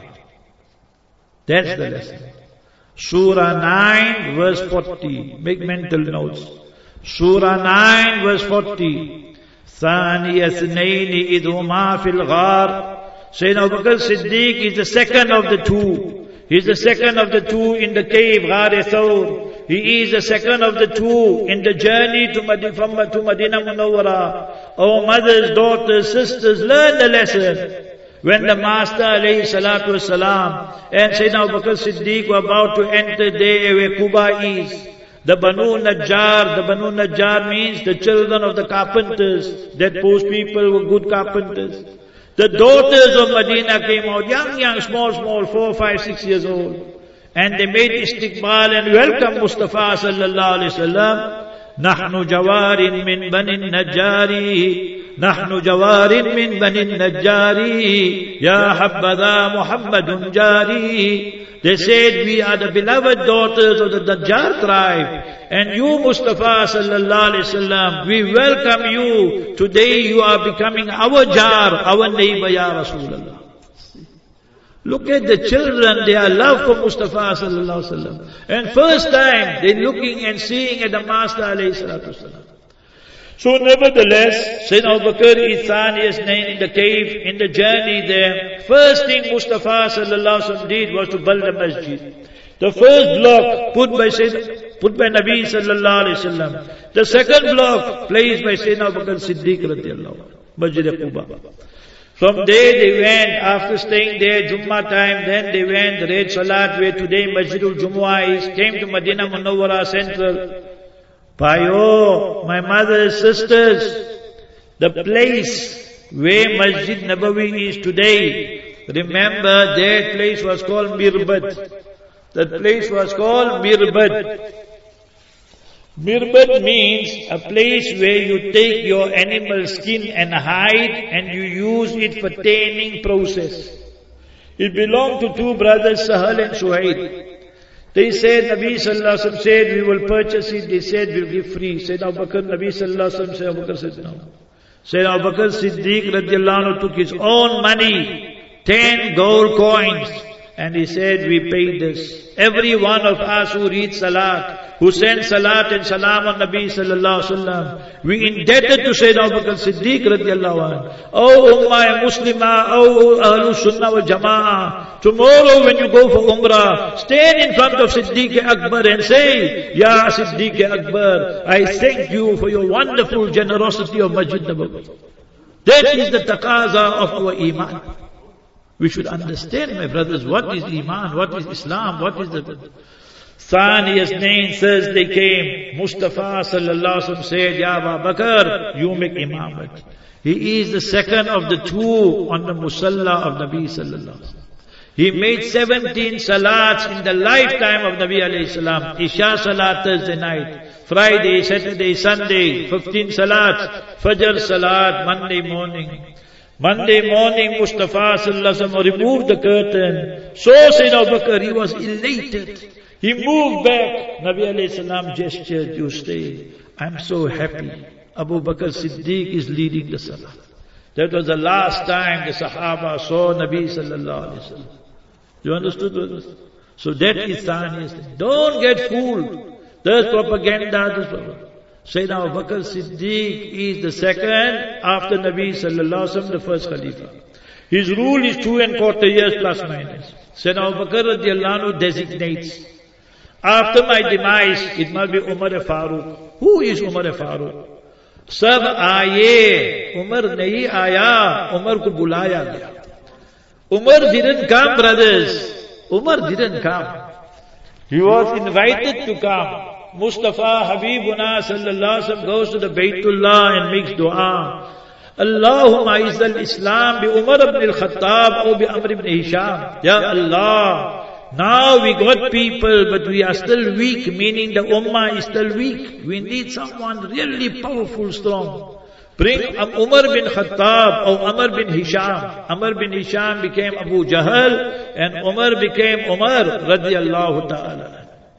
That's the lesson. Surah 9 verse 40. Make mental notes. Surah 9 verse 40. Thani Asnaini idhuma fil ghar. Sayyidina Abu Bakr Siddiq is the second of the two. He's the second of the two in the cave, Ghar Thawr. He is the second of the two in the journey to Madinah Munawwara. Oh mothers, daughters, sisters, learn the lesson. When the Master alayhi salatu wasalam and Sayyidina Abu Bakr Siddiq were about to enter there where Quba is, the Banu Najjar means the children of the carpenters, that those people were good carpenters. The daughters of Medina came out, young, small, 4, 5, 6 years old. And they made istiqbal and welcome Mustafa sallallahu alayhi wa sallam. نحن جوار من بني النجار نحن جوار من بني النجار يا حبذا محمد جاري. They said, we are the beloved daughters of the Najjar tribe. And you, Mustafa sallallahu alayhi wasallam, we welcome you. Today you are becoming our jar, our neighbor, Ya Rasulullah. Look at the children, their love for Mustafa sallallahu alayhi wasallam. And first time, they're looking and seeing at the Master alayhi salatu wasallam. So nevertheless, Sayyidina Abu Bakr is Thaniya's name in the cave, in the journey there. First thing Mustafa sallallahu alaihi wasallam did was to build the masjid. The first block put by Nabi sallallahu alaihi wasallam. The second block placed by Sayyidina Abu Bakr Siddiq radiyallahu anhu, Masjid Quba. From there they went, after staying there Jummah time, then they went, read Salat where today Masjidul Jumu'ah is, came to Madinah Munawwara Central. Bhayo, my mothers, sisters, the place where Masjid Nabawi is today, remember that place was called Mirbad. That place was called Mirbad. Mirbad means a place where you take your animal skin and hide and you use it for tanning process. It belonged to two brothers, Sahal and Suhaid. They said, Nabi sallallahu alaihi wasallam said, we will purchase it. They said, we'll give free. Said Abu Bakr, Nabi sallallahu alaihi wasallam said, Abu Bakr said no. Said Abu Bakr Siddiq radiallahu anhu took his own money, 10 gold coins, and he said, we paid this. Every one of us who reads Salat, who sends Salat and Salam on Nabi sallallahu alaihi wasallam, we indebted to Sayyidina Abu Bakr Siddiq radiallahu anhu. Oh Ummah Muslimah, oh Ahlul Sunnah wal Jama'ah, tomorrow when you go for Umrah, stand in front of Siddiq Akbar and say, Ya Siddiq Akbar, I thank you for your wonderful generosity of Masjid Nabawi. That is the taqaza of our Iman. We should understand, my brothers, what is Iman, what is Islam, what is the... Thaniya's name says they came. Mustafa sallallahu alaihi wasallam said, Ya Abu Bakr, you make imamat. He is the second of the two on the musalla of Nabi sallallahu alaihi wasallam. He made 17 salats in the lifetime of Nabi alayhi salam. Isha salat Thursday night, Friday, Saturday, Sunday, 15 salats, Fajr salat, Monday morning. Monday morning, Mustafa sallallahu alaihi wasallam removed the curtain. So Sayyidina Abu Bakr, he was elated. He moved back. Nabi alayhi salam gestured, you stay. I'm so happy. Abu Bakr Siddiq is leading the salah. That was the last time the Sahaba saw Nabi sallallahu alayhi wasallam. You understood this? So that is Thaniya's thing. Don't get fooled. There's propaganda, there's propaganda. Sayyidina Abu Bakr Siddiq is the second after Nabi sallallahu alaihi wasallam, the first Khalifa. His rule is 2¼ years plus minus. Sayyidina Abu Bakr radiallahu anhu designates, after my demise, it must be Umar Farooq. Who is Umar Farooq? Sab aaye, Umar nahi aaya, Umar ko bulaya gaya. Umar didn't come, brothers. Umar didn't come. He was invited to come. Mustafa Habibuna sallallahu alaihi wasallam goes to the Baytullah and makes dua. Allahumma izzal Islam bi Umar ibn al-Khattab or bi Amr ibn Hisham. Ya Allah, now we got people but we are still weak, meaning the ummah is still weak. We need someone really powerful, strong. Bring Umar bin Khattab or Amr bin Hisham. Amr bin Hisham became Abu Jahl and Umar became Umar radiyallahu ta'ala.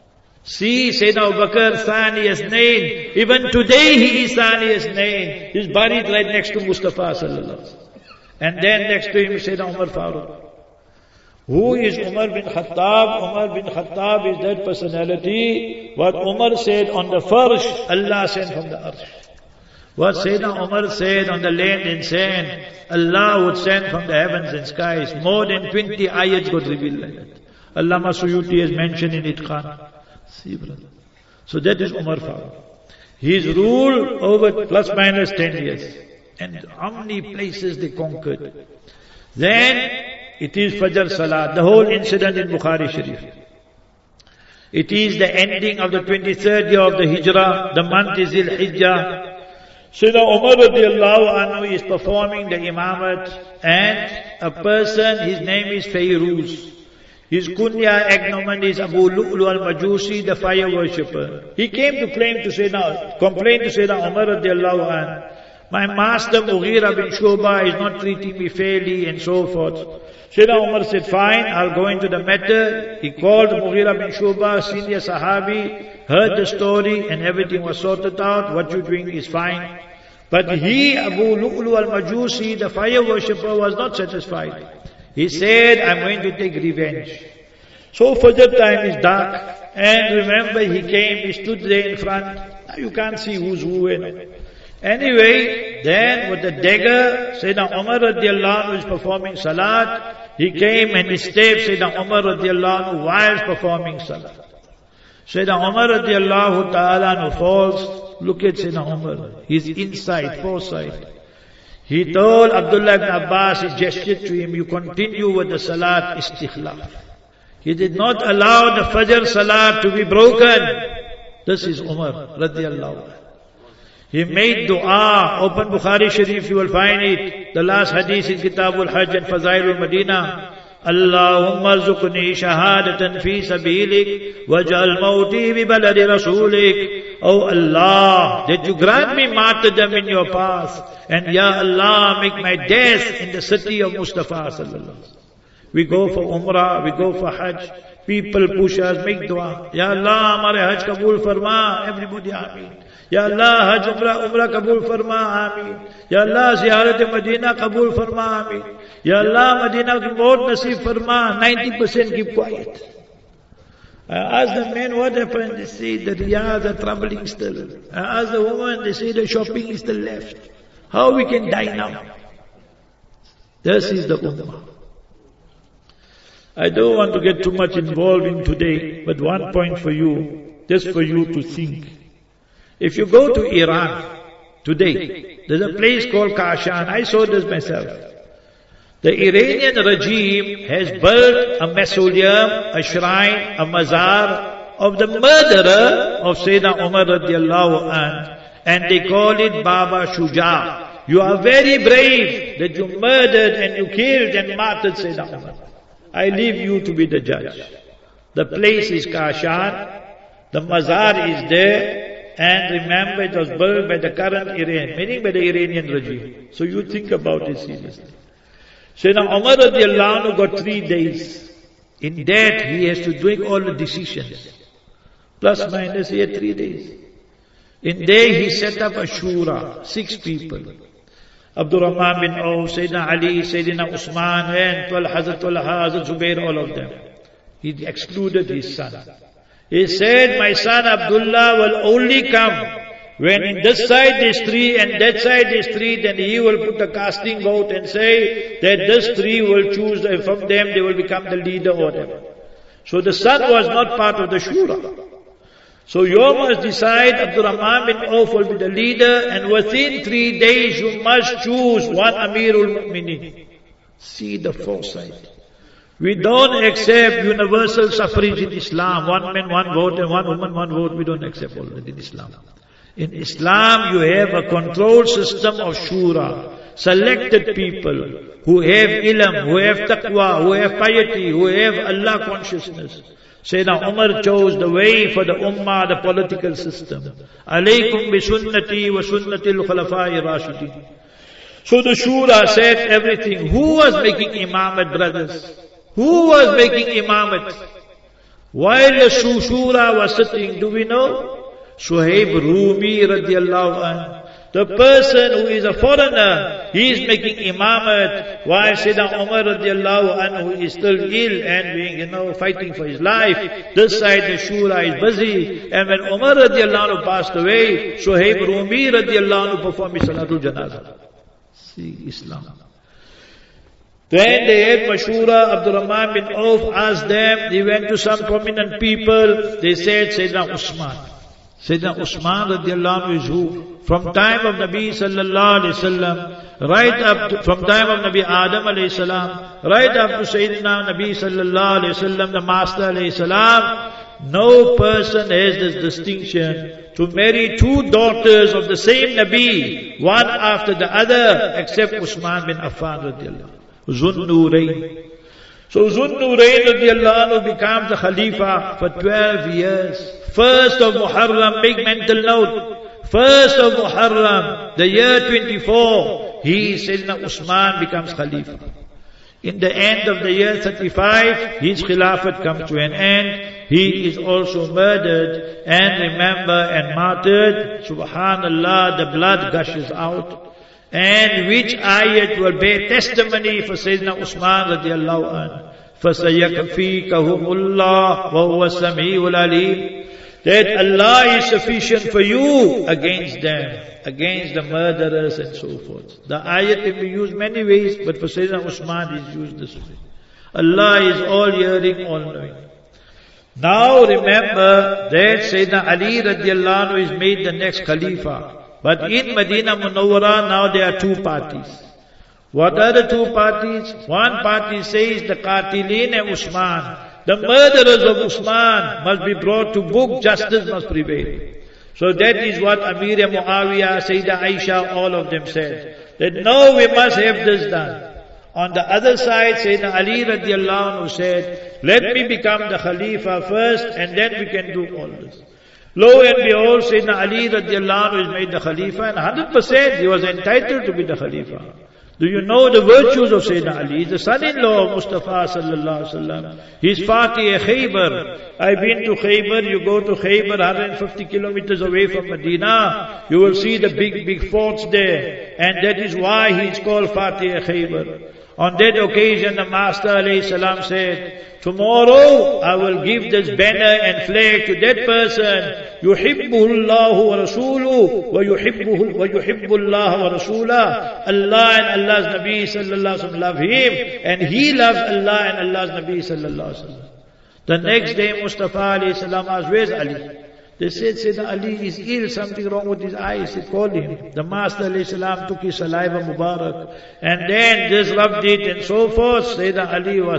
See Sayyidina Abu Bakr, Thaniya's name. Even today he is Thaniya's name. He's buried right next to Mustafa sallallahu alaihi wasallam. And then next to him is Sayyidina Umar Farooq. Who is Umar bin Khattab? Umar bin Khattab is that personality. What Umar said on the firsh, Allah sent from the arsh. What Sayyidina Umar said on the land and sand, Allah would send from the heavens and skies. More than 20 ayats got revealed like that. Allama Suyuti has mentioned in Itqan. See, brother. So that is Umar Farooq. His rule over plus minus 10 years. And how many places they conquered. Then it is Fajr Salat, the whole incident in Bukhari Sharif. It is the ending of the 23rd year of the Hijrah, the month is Zil-Hijjah. Sayyidina Umar radiallahu anhu is performing the imamat, and a person, his name is Fayruz. His kunya agnomen is Abu Lu'lu al-Majusi, the fire worshipper. He came to complain to Sayyidina Umar radiallahu anhu, my master Mughira bin Shu'bah is not treating me fairly and so forth. Sayyidina Umar said, fine, I'll go into the matter. He called Mughira bin Shu'bah, senior Sahabi, heard the story and everything was sorted out. What you're doing is fine. But he, Abu Lu'lu al-Majusi, the fire worshipper, was not satisfied. He said, I'm going to take revenge. So Fajr time is dark, and remember he came, he stood there in front. Now you can't see who's who and anyway, then with the dagger, Sayyidina Umar radiallahu anhu is performing salat. He came and he stabbed Sayyidina Umar radiallahu anhu while performing salat. Sayyidina Umar radiallahu ta'ala anhu falls. Look at Sayyidina Umar. His insight, foresight. He told Abdullah ibn Abbas, he gestured to him, you continue with the salat istikhlaf. He did not allow the Fajr salat to be broken. This is Umar radiallahu anhu. He made dua. Open Bukhari Sharif, you will find it. The last hadith in Kitabul Hajj and Fazailul Madinah. Allahumma rzuqni shahadatan fi sabilik waj'al mawti bi baladi rasulik. Oh Allah, that you grant me martyrdom in your path. And Ya Allah, make my death in the city of Mustafa sallallahu alaihi wasallam. We go for Umrah, we go for Hajj. People push us, make dua. Ya Allah, hamare Hajj kabul farma. Everybody Ameen. Ya Allah, Hajj Umrah kabul farma, Ameen. Ya Allah, Ziyarat Madinah kabul farma, Ameen. Ya Allah, Madinah ki maut nasib farma. 90% keep quiet. I ask the men what happened, they say the riyadh are traveling still. I ask the woman, they say the shopping is still left. How we can die now? This is the ummah. I don't want to get too much involved in today, but one point for you, just for you to think. If you go to Iran today, there's a place called Kashan. I saw this myself. The Iranian regime has built a mausoleum, a shrine, a mazar of the murderer of Sayyidina Umar radiallahu anhu, and they call it Baba Shuja. You are very brave that you murdered and you killed and martyred Sayyidina Umar. I leave you to be the judge. The place is Kashan, the mazar is there, and remember it was built by the current Iran, meaning by the Iranian regime. So you think about it seriously. Sayyidina Umar radiallahu anhu got 3 days. In that he has to do all the decisions. Plus minus he had 3 days. In there he set up a shura, 6 people. Abdul Rahman bin Auf, Sayyidina Ali, Sayyidina Usman, and Hazrat Zubair, all of them. He excluded his son. He said, my son Abdullah will only come when in this side there's 3 and that side there's 3, then he will put a casting vote and say that this 3 will choose, from them they will become the leader or whatever. So the son was not part of the shura. So you must decide, Abdul Rahman bin Auf will be the leader, and within 3 days you must choose one Amirul Mu'mineen. See the foresight. We don't accept universal suffrage in Islam. One man, one vote, and one woman, one vote. We don't accept all that in Islam. In Islam, you have a control system of shura. Selected people who have ilm, who have taqwa, who have piety, who have Allah consciousness. Sayyidina Umar chose the way for the ummah, the political system. Alaykum bi sunnati wa sunnati al-khulafa'i rashidin. So the shura said everything. Who was making imamat, brothers? Who was making imamat? While the shura was sitting, do we know? Suhaib Rumi radiallahu anhu. The person who is a foreigner, he is making imamat, while Sayyidina Umar radiallahu anhu is still ill and being, fighting for his life. This side the shura is busy. And when Umar radiallahu anhu passed away, Suhaib Rumi radiallahu anhu performed Salatul Janazah. See Islam. Then they had mashura. Abdul Rahman bin Auf asked them, they went to some prominent people, they said Sayyidina Usman. Sayyidina Usman radiallahu anhu is who? From time of Nabi sallallahu alayhi wasallam, right up to, from time of Nabi Adam alayhi salam, right up to Sayyidina Nabi sallallahu alayhi wasallam, the Master alayhi salam, no person has this distinction to marry two daughters of the same Nabi, one after the other, except Usman bin Affan radiallahu anhu. Zun Nurayn. So Zun Nurayn radiallahu anhu becomes the Khalifa for 12 years. First of Muharram, make mental note. First of Muharram, the year 24, Sayyidina Usman becomes Khalifa. In the end of the year 35, his Khilafat comes to an end. He is also murdered and and martyred. Subhanallah, the blood gushes out. And which ayat will bear testimony for Sayyidina Usman radiallahu anhu. فَسَيَكْفِيكَهُمُ اللَّهُ وَهُوَ السَّمِيعُ الْعَلِيمُ. That Allah is sufficient for you against them, against the murderers and so forth. The ayat can be used many ways, but for Sayyidina Usman is used this way. Allah is all hearing, all knowing. Now remember that Sayyidina Ali radiallahu anhu is made the next Khalifa. But in Medina Munawwara now there are two parties. What are the two parties? One party says the Qatilin and Usman, the murderers of Usman must be brought to book, justice must prevail. So that is what Amir Muawiyah, Sayyidah Aisha, all of them said. That no, we must have this done. On the other side, Sayyidina Ali radiallahu anhu said, let me become the Khalifa first and then we can do all this. Lo and behold, Sayyidina Ali radiallahu anhu is made the Khalifa and 100% he was entitled to be the Khalifa. Do you know the virtues of Sayyidina Ali? He's the son-in-law of Mustafa sallallahu alaihi wasallam. He's Fatih Khaybar. I've been to Khaybar. You go to Khaybar, 150 kilometers away from Medina. You will see the big forts there. And that is why he's called Fatih Khaybar. On that occasion, the Master alayhi salam said, tomorrow I will give this banner and flag to that person. يُحِبُّهُ اللَّهُ وَرَسُولُهُ وَيُحِبُّ اللَّهَ وَرَسُولَهُ. Allah and Allah's Nabi sallallahu alaihi wasallam love him, and he loves Allah and Allah's Nabi sallallahu alaihi wasallam. The next day, Mustafa alayhi salam asked, where's Ali? They said, Sayyidina Ali is ill, something wrong with his eyes. They called him. The Master alayhi salam took his saliva Mubarak and then just rubbed it and so forth. Sayyidina Ali was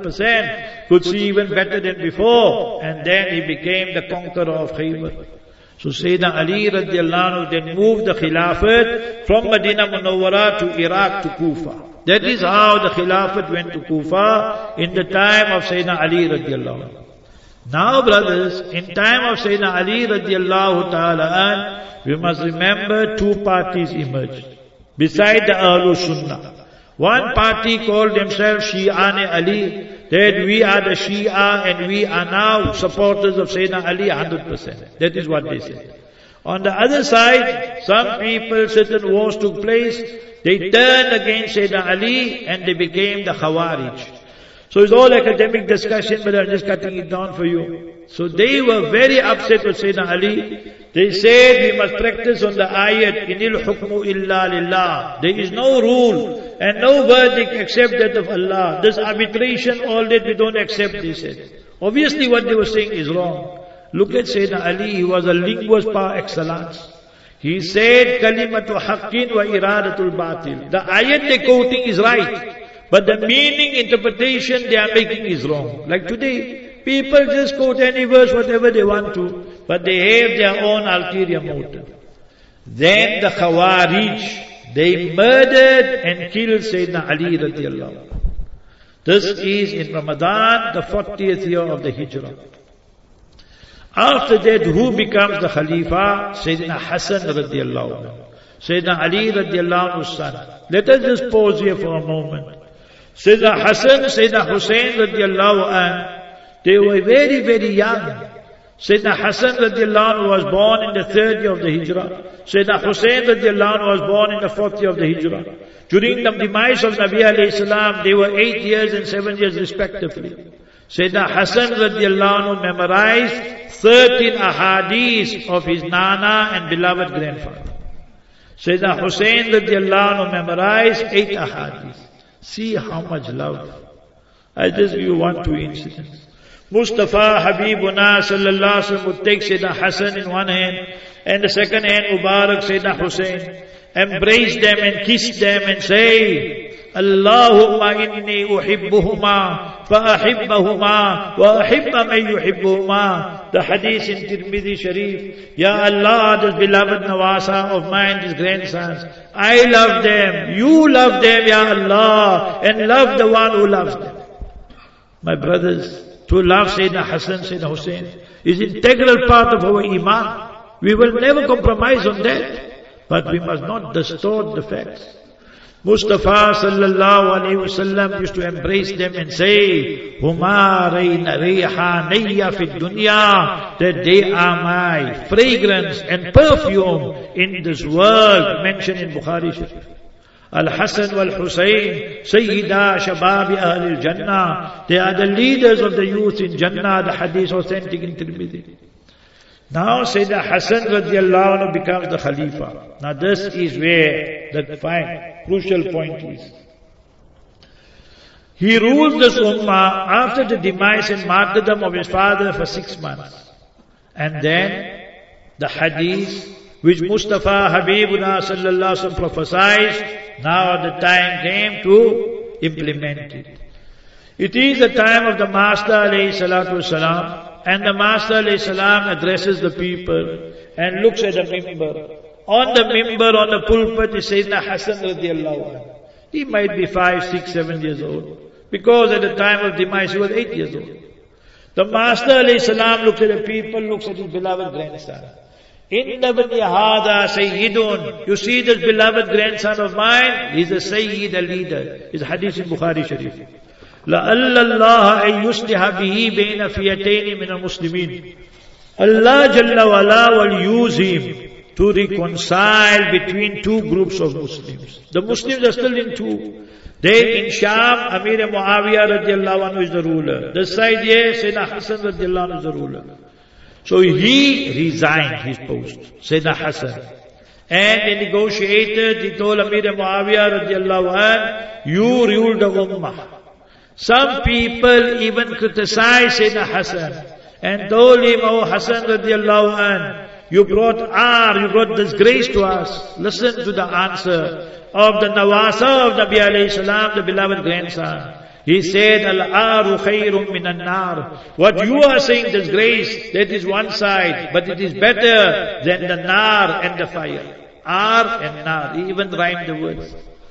100%, could see even better than before. And then he became the conqueror of Khaybar. So Sayyidina Ali radiallahu anhu then moved the Khilafat from Medina Munawwara to Iraq to Kufa. That is how the Khilafat went to Kufa in the time of Sayyidina Ali radiallahu anhu. Now brothers, in time of Sayyidina Ali radiallahu ta'ala, we must remember two parties emerged. Beside the Ahlul Sunnah. One party called themselves Shi'an Ali, that we are the Shia and we are now supporters of Sayyidina Ali 100%. That is what they said. On the other side, some people, certain wars took place, they turned against Sayyidina Ali and they became the Khawarij. So it's all academic discussion, but I'm just cutting it down for you. So they were very upset with Sayyidina Ali. They said we must practice on the ayat, inil hukmu illa lillah. There is no rule and no verdict except that of Allah. This arbitration, all that we don't accept, they said. Obviously what they were saying is wrong. Look at Sayyidina Ali, he was a linguist par excellence. He said, kalimatu haqqin wa iradatul batil. The ayat they're quoting is right. But the meaning, interpretation they are making is wrong. Like today, people just quote any verse, whatever they want to, but they have their own ulterior motive. Then the Khawarij, they murdered and killed Sayyidina Ali radiallahu anhu. This is in Ramadan, the 40th year of the Hijrah. After that, who becomes the Khalifa? Sayyidina Hassan radiallahu anhu. Sayyidina Ali radiallahu anhu's son. Let us just pause here for a moment. Sayyidina Hassan, Sayyidina Hussein radiallahu anhu, they were very, very young. Sayyidina Hassan radiallahu anhu was born in the 3rd year of the Hijrah. Sayyidina Hussein radiallahu anhu was born in the 4th year of the Hijrah. During the demise of Nabi alayhi salam, they were 8 years and 7 years respectively. Sayyidina Hassan radiallahu anhu memorized 13 ahadith of his nana and beloved grandfather. Sayyidina Hussein radiallahu anhu memorized 8 ahadith. See how much love. I just give you 1-2 incidents. Mustafa Habibuna sallallahu alaihi wasallam would take Sayyidina Hassan in one hand and the second hand Mubarak Sayyidina Hussein, embrace them and kiss them and say, Allahumma inni uhibbuhuma fa-ahibbahuma wa ahibba man yuhibbuhuma. The hadith in Tirmidhi Sharif. Ya Allah, this beloved Nawasa of mine, these grandsons, I love them, you love them, Ya Allah, and love the one who loves them. My brothers, to love Sayyidina Hassan, Sayyidina Hussein is integral part of our iman. We will never compromise on that. But we must not distort the facts. Mustafa sallallahu alayhi wasallam used to embrace them and say, Huma rayna rihanayya fi dunya, that they are my fragrance and perfume in this world, mentioned in Bukhari Sharif. Al-Hasan wal-Husayn, Sayyida Shababi Ahlil Jannah, they are the leaders of the youth in Jannah, the hadith authentic in Tirmidhi. Now Sayyidina Hassan radiallahu anhu becomes the Khalifa. Now this is where the crucial point is. He ruled this ummah after the demise and martyrdom of his father for 6 months. And then the hadith which Mustafa Habibuna sallallahu alaihi wasallam prophesied, now the time came to implement it. It is the time of the Master alayhi salatu wasalam. And the Master ﷺ addresses the people and looks at the mimbar. On the mimbar, on the pulpit, is Sayyidina Hassan radiallahu anhu. He might be 5, 6, 7 years old. Because at the time of demise, he was 8 years old. The Master ﷺ looks at the people, looks at his beloved grandson. Inna bani hada sayyidun. You see this beloved grandson of mine? He's a sayyid, a leader. It's hadith in Bukhari Sharif. لَأَلَّ اللَّهَ أَن يُصْلِحَ بِهِ بَيْنَ فِيَتَيْنِ مِنَ الْمُسْلِمِينَ. Allah Jalla wa'ala will use him to reconcile between two groups of Muslims. The Muslims are still in two. They in Sham, Amir Muawiyah radiallahu anhu is the ruler. This side here, Sayyidina Hassan radiallahu anhu is the ruler. So he resigned his post, Sayyidina Hassan. And he negotiated, he told Amir Muawiyah radiallahu anhu, you rule the ummah. Some people even criticized Sayyidina Hassan and told him, oh Hassan radiallahu anh, you brought disgrace to us. Listen to the answer of the Nawasa of Nabi alayhi salam, the beloved grandson. He said, Al-aru khayrun minan nar. What you are saying disgrace, that is one side, but it is better than the nar and the fire. Ar and nar, he even rhymed the words.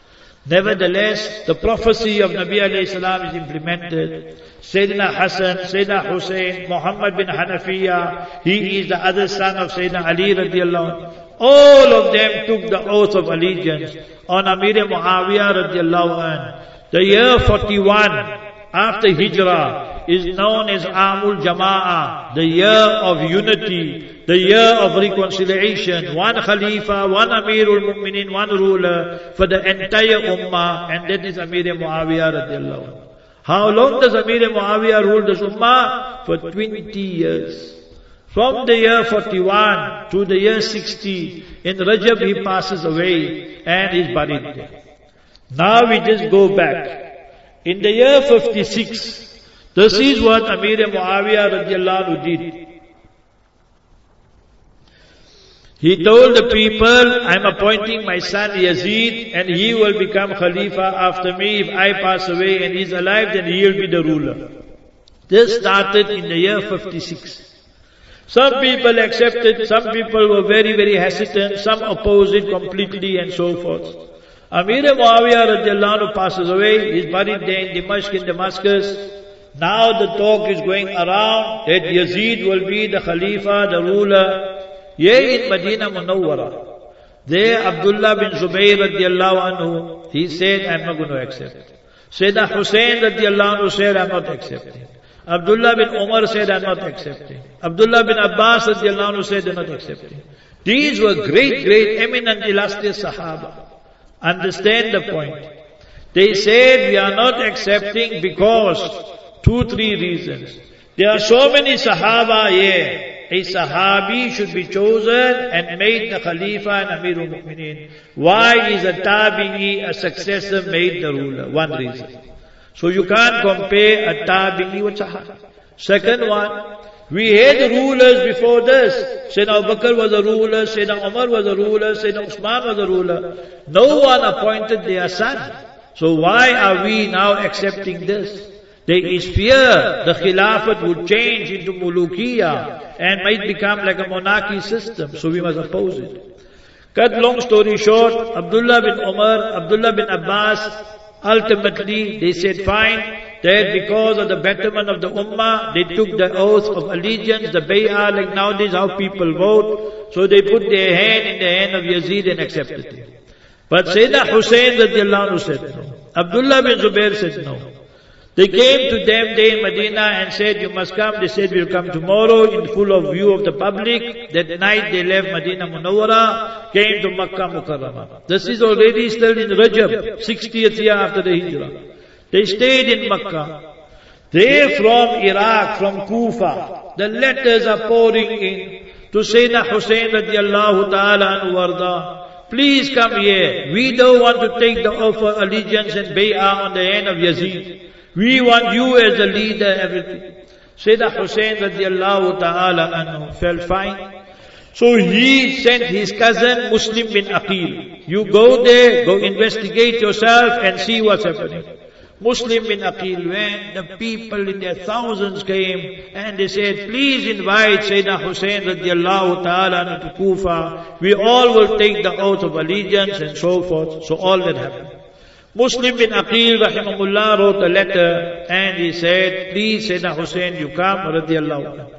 Nevertheless, the prophecy of Nabi alayhi salam is implemented. Sayyidina Hassan, Sayyidina Hussein, Muhammad bin Hanafiya, he is the other son of Sayyidina Ali radiallahu anhu. All of them took the oath of allegiance on Amir Muawiyah radiallahu anhu. The year 41 after Hijrah is known as Amul Jama'ah, the year of unity, the year of reconciliation. One Khalifa, one Amirul Mu'minin, one ruler for the entire Ummah, and that is Amir Muawiyah radiallahu anhu. How long does Amir Muawiyah rule this Ummah? For 20 years. From the year 41 to the year 60, in Rajab he passes away and is buried there. Now we just go back. In the year 56, this is what Amir Muawiyah radiallahu anhu did. He told the people, I'm appointing my son Yazid and he will become Khalifa after me. If I pass away and he's alive, then he will be the ruler. This started in the year 56. Some people accepted, some people were very, very hesitant, some opposed it completely and so forth. Amir Muawiyah radiallahu anhu passes away, he's buried there in Damascus. Now the talk is going around that Yazid will be the Khalifa, the ruler. Here in Medina Munawwara, there Abdullah bin Zubayr radiallahu anhu, he said, I'm not going to accept. Sayyidina Hussein radiallahu anhu said, I'm not accepting. Abdullah bin Umar said, I'm not accepting. Abdullah bin Abbas radiallahu anhu said, they're not accepting. These were great, great, eminent, illustrious Sahaba. Understand the point. They said, we are not accepting because 2, 3 reasons. There are so many Sahaba here. A Sahabi should be chosen and made the Khalifa and Amirul Mu'mineen. Why is a Tabi'i, a successor, made the ruler? One reason. So you can't compare a Tabi'i with Sahaba. Second one, we had rulers before this. Sayyidina Abu Bakr was a ruler, Sayyidina Umar was a ruler, Sayyidina Usman was a ruler. No one appointed their son. So why are we now accepting this? There is fear the Khilafat would change into Mulukiya and might become like a monarchy system. So we must oppose it. Cut long story short, Abdullah bin Umar, Abdullah bin Abbas, ultimately they said fine, that because of the betterment of the Ummah, they took the oath of allegiance, the bay'ah, like nowadays how people vote. So they put their hand in the hand of Yazid and accepted it. But Sayyidina Hussain radiallahu anhu said no. Abdullah bin Zubair said no. They came to them day in Medina and said, you must come. They said, we'll come tomorrow in full of view of the public. That night they left Medina Munawwara, came to Makkah Mukarramah. This is already still in Rajab, 60th year after the Hijrah. They stayed in Makkah. They from Iraq, from Kufa. The letters are pouring in to Sayyidina Hussain radiallahu ta'ala anhu warda. Please come here. We don't want to take the oath of allegiance and bay'ah on the hand of Yazid. We want you as a leader, everything. Sayyidina Hussain radiallahu ta'ala anhu felt fine. So he sent his cousin Muslim bin Aqil. You go there, go investigate yourself and see what's happening. Muslim bin Aqil went, the people in their thousands came and they said, please invite Sayyidina Hussain radiallahu ta'ala anhu to Kufa. We all will take the oath of allegiance and so forth. So all that happened. Muslim bin Aqil rahimahullah wrote a letter and he said, please Sayyidina Hussain, you come radiallahu anhu.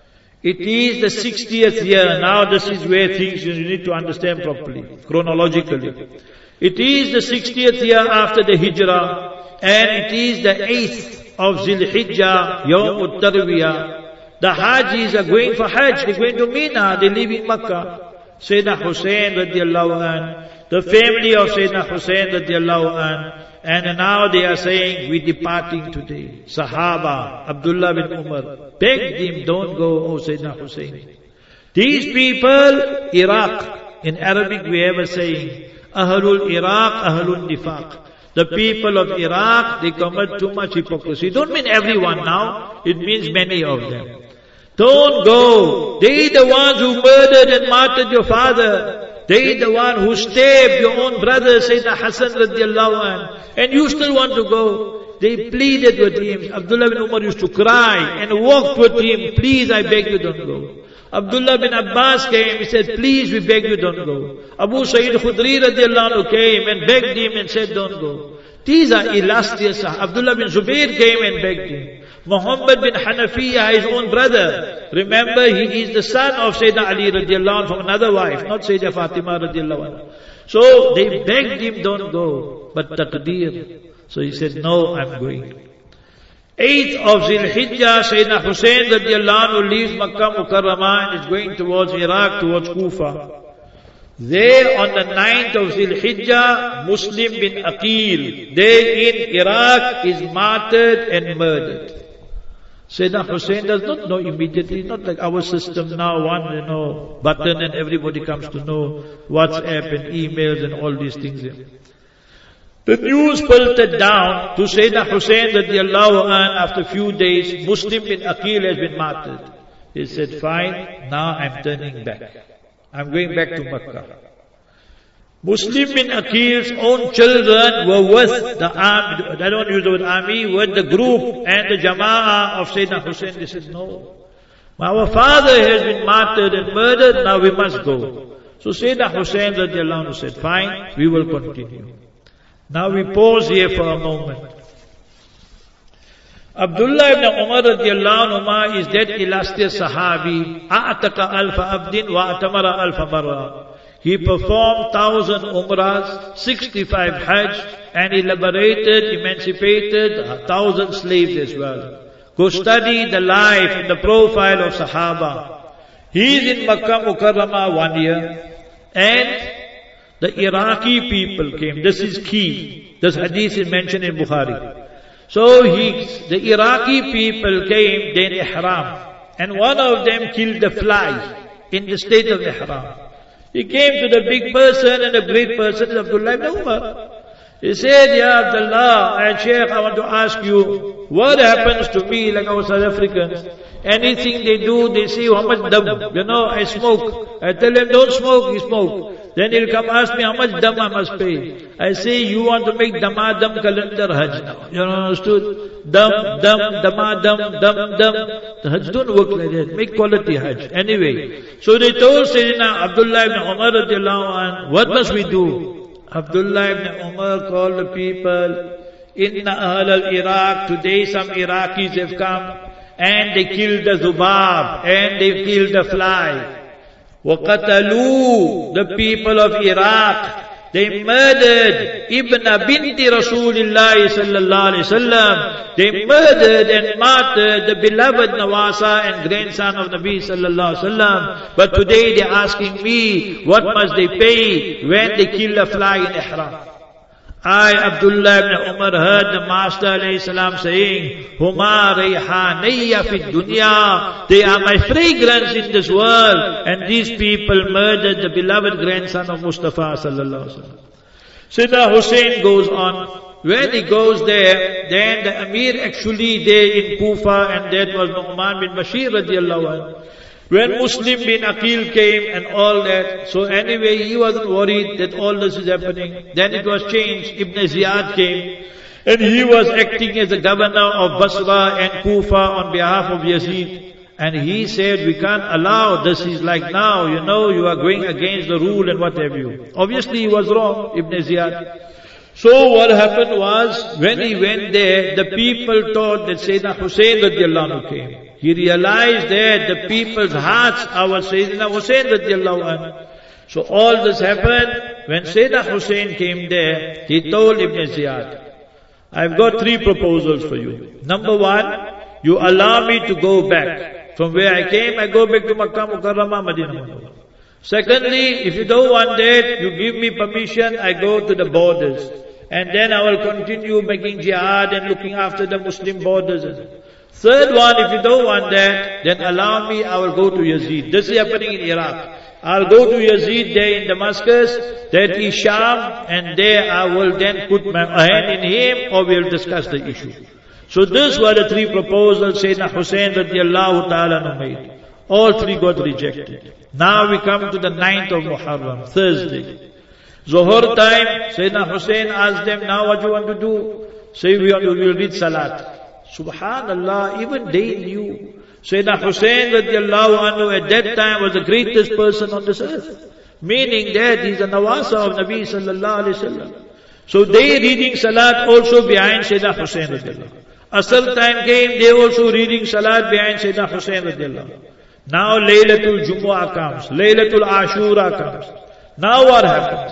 It is the 60th year. Now this is where things you need to understand properly, chronologically. It is the 60th year after the Hijrah and it is the 8th of Zil Hijjah, Yawm Tarwiyah. The Hajis are going for Hajj, they're going to Mina, they're leaving Makkah. Sayyidina Hussain radiallahu anhu, the family of Sayyidina Hussain radiallahu anhu, and now they are saying, we're departing today. Sahaba, Abdullah bin Umar, begged him, don't go, oh Sayyidina Hussain. These people, Iraq, in Arabic we have a saying, Ahlul Iraq, Ahlul Nifaq. The people of Iraq, they commit too much hypocrisy. Don't mean everyone now, it means many of them. Don't go. They the ones who murdered and martyred your father. They the one who stabbed your own brother, Sayyidina Hassan radiallahu anhu. And you still want to go. They pleaded with him. Abdullah bin Umar used to cry and walked with him. Please, I beg you, don't go. Abdullah bin Abbas came, he said, please, we beg you, don't go. Abu Sa'id Khudri radiallahu anhu came and begged him and said, don't go. These are illustrious. Abdullah bin Zubair came and begged him. Muhammad bin Hanafiya, his own brother. Remember, he is the son of Sayyidina Ali radiallahu anhu from another wife, not Sayyidina Fatima radiallahu anhu. So they begged him, don't go. But taqdeer. So he said, no, I'm going. 8th of Zil Hijjah, Sayyidina Hussain radiallahu anhu leaves Makkah Mukarramah and is going towards Iraq, towards Kufa. There on the 9th of Zil Hijjah, Muslim bin Aqil, there in Iraq, is martyred and murdered. Sayyidina Hussain does not know immediately, not like our system now, one button and everybody comes to know WhatsApp and emails and all these things. The news filtered down to Sayyidina Hussain radiallahu anhu after a few days, Muslim bin Aqil has been martyred. He said, fine, now I'm turning back. I'm going back to Makkah. Muslim bin Aqil's own children were with the army, I don't want to use the word army, with the group and the jama'ah of Sayyidina Hussain. They said, no. Our father has been martyred and murdered, now we must go. So Sayyidina Hussain radiallahu anhu said, fine, we will continue. Now we pause here for a moment. Abdullah ibn Umar radiallahu anhu is that illustrious Sahabi. A'ataka alfa abdin wa atamara alfa marra. He performed 1,000 umrahs, 65 hajj, and he liberated, emancipated 1,000 slaves as well. Go study the life and the profile of Sahaba. He is in Makkah Mukarramah 1 year, and the Iraqi people came. This is key. This hadith is mentioned in Bukhari. So the Iraqi people came, they in ihram. And one of them killed a fly in the state of ihram. He came to the big person and the great person, Abdullah ibn Umar. He said, Ya Abdullah, and Shaykh, I want to ask you, what happens to me, like our South Africans? Anything they do, they say, how much dam? I smoke. I tell them, don't smoke, he smoke. Then he'll come ask me, how much dam I must pay? I say, you want to make Damadam calendar Hajj now. You understood? Dam. The Hajj don't work like that. Make quality Hajj. Anyway, so they told Sayyidina Abdullah ibn Umar radiallahu anh, what must we do? Abdullah ibn Umar called the people, Inna Ahl al-Iraq, today some Iraqis have come, and they killed the Zubab, and they killed the fly. وَقَتَلُوا, the people of Iraq, they murdered Ibn binti Rasulullah sallallahu alayhi wasallam. They murdered and martyred the beloved Nawasa and grandson of Nabi sallallahu alayhi wasallam. But today they are asking me, what must they pay when they kill a fly in ihram? I, Abdullah ibn Umar, heard the Master alayhi salam saying, Huma rayhanayya fi dunya. They are my fragrance in this world. And these people murdered the beloved grandson of Mustafa sallallahu alaihi wasallam. Sayyidina Hussein goes on. When he goes there, then the Amir actually there in Kufa, and that was Nu'man bin Bashir radiallahu anhu. When Muslim bin Aqil came and all that, so anyway he wasn't worried that all this is happening. Then it was changed. Ibn Ziyad came, and he was acting as the governor of Basra and Kufa on behalf of Yazid. And he said, we can't allow this. Is like now, you are going against the rule and what have you. Obviously he was wrong, Ibn Ziyad. So what happened was, when he went there, the people thought that Sayyidina Hussein radiallahu anhu came. He realized that the people's hearts are with Sayyidina Hussein radiallahu anhu. So all this happened. When Sayyidina Hussein came there, he told Ibn Ziyad, I've got 3 proposals for you. Number 1, you allow me to go back. From where I came, I go back to Makkah Mukarramah, Madinah Munawwarah. Secondly, if you don't want that, you give me permission, I go to the borders. And then I will continue making jihad and looking after the Muslim borders. Third one, if you don't want that, then allow me, I will go to Yazid. This is happening in Iraq. I'll go to Yazid there in Damascus, that is Sham, and there I will then put my hand in him, or we'll discuss the issue. So these were the 3 proposals Sayyidina Hussein radiallahu ta'ala made. All 3 got rejected. Now we come to the 9th of Muharram, Thursday. Zuhur time, Sayyidina Hussein asked them, now what you want to do? Say we will read Salat. Subhanallah, even they knew. Sayyidina Hussein radiallahu anhu at that time was the greatest person on this earth. Meaning that he's a Nawasa of Nabi sallallahu alayhi wasallam. So they reading Salat also behind Sayyidina Hussein radiallahu anhu. Asr time came, they also reading Salat behind Sayyidina Hussein radiallahu anhu. Now Laylatul Jumu'ah comes, Laylatul Ashura comes. Now what happens?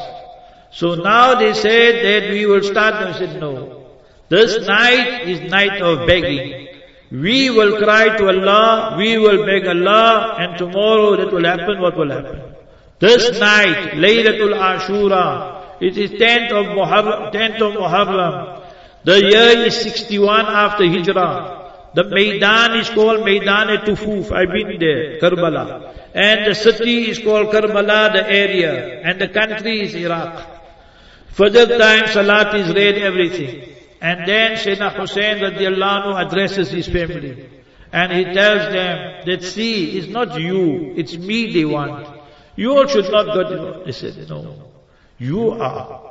So now they said that we will start, and we said no. This night is night of begging. We will cry to Allah, we will beg Allah, and tomorrow that will happen, what will happen? This night, Laylatul Ashura, it is 10th of Muharram. The year is 61 after Hijrah. The Maidan is called Maidan-e-Tufuf. I've been there, Karbala. And the city is called Karbala, the area. And the country is Iraq. Fajr time, Salat is read, everything. And then Sayyidina Hussein radiallahu anhu addresses his family. And he tells them that, see, it's not you, it's me they want. You all should not go to. They said, no. You are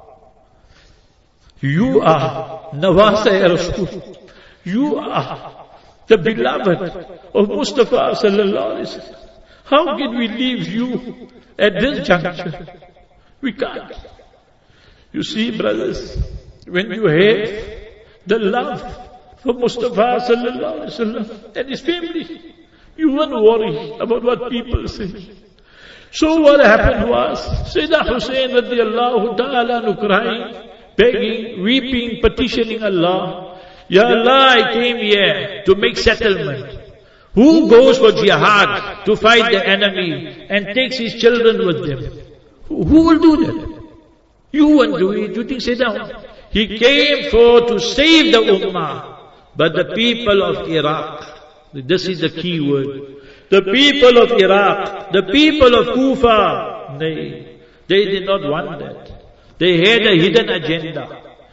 Nawasa ya Rasul. You are the beloved of Mustafa sallallahu alaihi wasallam. How can we leave you at this juncture? We can't. You see, brothers, when you have the love for Mustafa sallallahu alaihi wasallam and his family, you won't worry about what people say. So what happened was, Sayyidina Hussein radiallahu ta'ala anhu crying, begging, weeping, petitioning Allah, Ya Allah, I came here to make settlement. Who goes for jihad to fight the enemy and takes his children with them? Who will do that? You won't do it. You think, sit down. He came to save the ummah. But the people of Iraq, this is the key word. The people of Iraq, the people of Kufa, they did not want that. They had a hidden agenda.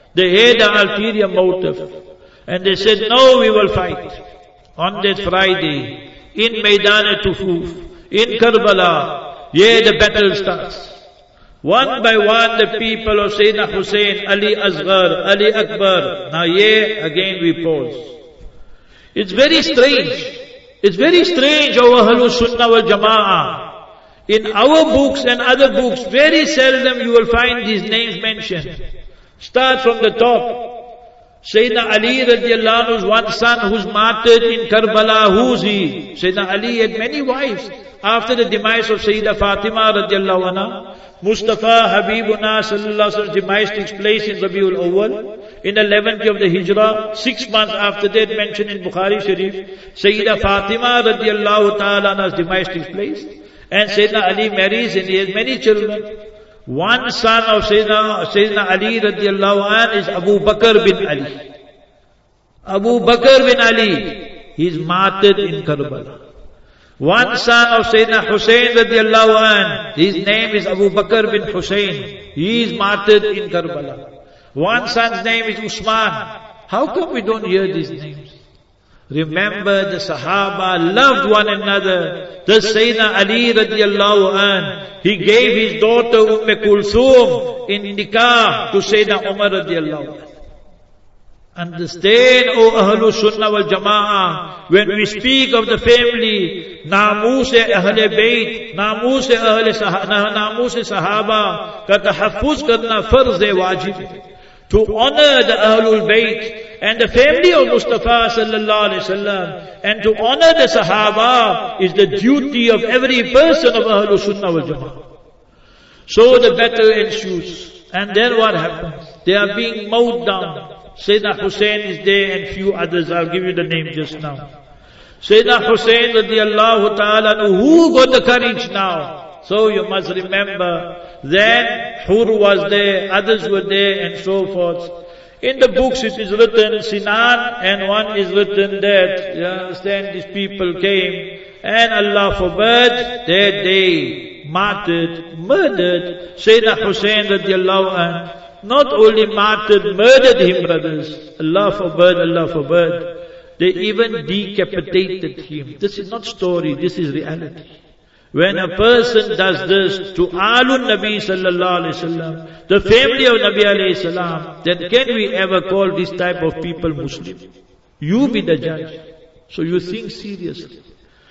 They had an ulterior motive. And they said, no, we will fight. On that Friday, in Maidan-e-Tufuf, in Karbala, the battle starts. One by one, the people of Sayyidina Hussein, Ali Asghar, Ali Akbar. Now again we pause. It's very strange. It's very strange, our Ahlus Sunnah wal Jama'ah. In our books and other books, very seldom you will find these names mentioned. Start from the top. Sayyidina Ali radiallahu anhu's one son who's martyred in Karbala, who's he? Sayyidina Ali had many wives. After the demise of Sayyida Fatima radiallahu anha, Mustafa Habibuna sallallahu alaihi wasallam's demise takes place in Rabiul Awwal, in the 11th year of the Hijrah. 6 months after that, mentioned in Bukhari Sharif, Sayyida Fatima radiallahu ta'ala anha's demise takes place. And Sayyidina Ali marries and he has many children. One son of Sayyidina Ali radiallahu anh is Abu Bakr bin Ali. Abu Bakr bin Ali, he is martyred in Karbala. One son of Sayyidina Hussein radiallahu anh, his name is Abu Bakr bin Hussein. He is martyred in Karbala. One son's name is Usman. How come we don't hear these names? Remember, the Sahaba loved one another. The Sayyidina Ali radiallahu anh, he gave his daughter Kulthum in nikah to Sayyidina Umar radiallahu anh. Understand, O Ahlus Sunnah wal Jama'ah, when we speak of the family, Namus-e-Ahle Bayt, Namus-e Sahaba, ka tahaffuz karna farz-e-wajib. To honor the Ahlul Bayt and the family of Mustafa sallallahu alaihi wasallam, and to honor the Sahaba is the duty of every person of Ahlul Sunnah wal Jama'ah. So the battle ensues. And then what happens? They are being mowed down. Sayyidina Hussein is there and few others. I'll give you the name just now. Sayyidina Hussein radiallahu ta'ala, who got the courage now? So you must remember, then Hur was there, others were there and so forth. In the books it is written Sinan, and one is written that, you understand, these people came, and Allah forbid that they murdered Sayyidina Hussein radiallahu anh. Not only martyred, murdered him, brothers. Allah forbid. They even decapitated him. This is not story, this is reality. When a person does this to Alun Nabi sallallahu alayhi wasallam, the family of Nabi alayhi salam, then can we ever call this type of people Muslim? You be the judge. So you think seriously.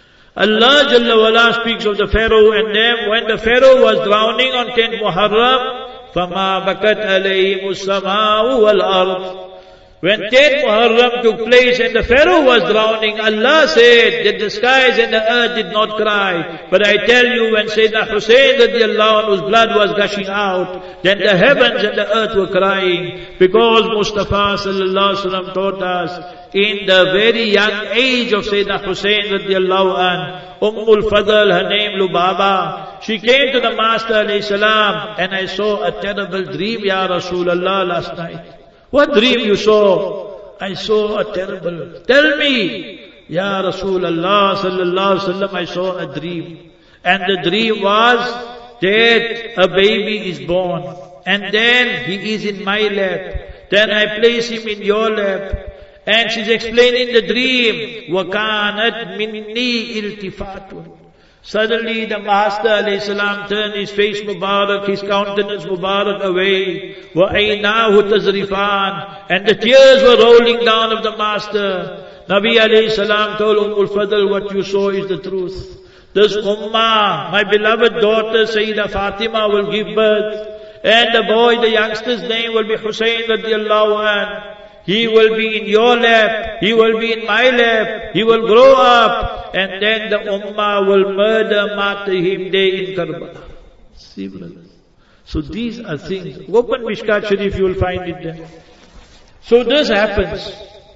Allah Jalla wala speaks of the Pharaoh and them. When the Pharaoh was drowning on 10th Muharram, فَمَا بَكَتْ عَلَيْهِمُ السَّمَاءُ وَالْأَرْضُ. When 10th Muharram took place and the Pharaoh was drowning, Allah said that the skies and the earth did not cry. But I tell you, when Sayyidina Hussein radiallahu anhu's blood was gushing out, then the heavens and the earth were crying. Because Mustafa sallallahu alaihi wasallam taught us, in the very young age of Sayyidina Hussein radiallahu anh, Ummul Fadl, her name Lubaba, she came to the Master alayhi salam, and I saw a terrible dream, Ya Rasulullah, last night. What dream you saw? I saw a terrible. Tell me, Ya Rasulullah sallallahu alaihi wasallam, I saw a dream. And the dream was that a baby is born. And then he is in my lap. Then I place him in your lap. And she's explaining the dream. وَكَانَتْ مِنِّي إِلْتِفَاتٌ. Suddenly the Master alayhi salam turned his face Mubarak, his countenance Mubarak away. وَأَيْنَاهُ تَزْرِفَانِ. And the tears were rolling down of the Master. Nabi alayhi salam told Ummul Fadl, what you saw is the truth. This Ummah, my beloved daughter Sayyida Fatima will give birth. And the boy, the youngster's name will be Hussein radiallahu anh. He will be in your lap, he will be in my lap, he will grow up, and then the Ummah will martyr him there in Karbala. See, brothers. So these are things. Open Mishkat Sharif, you will find it there. So this happens.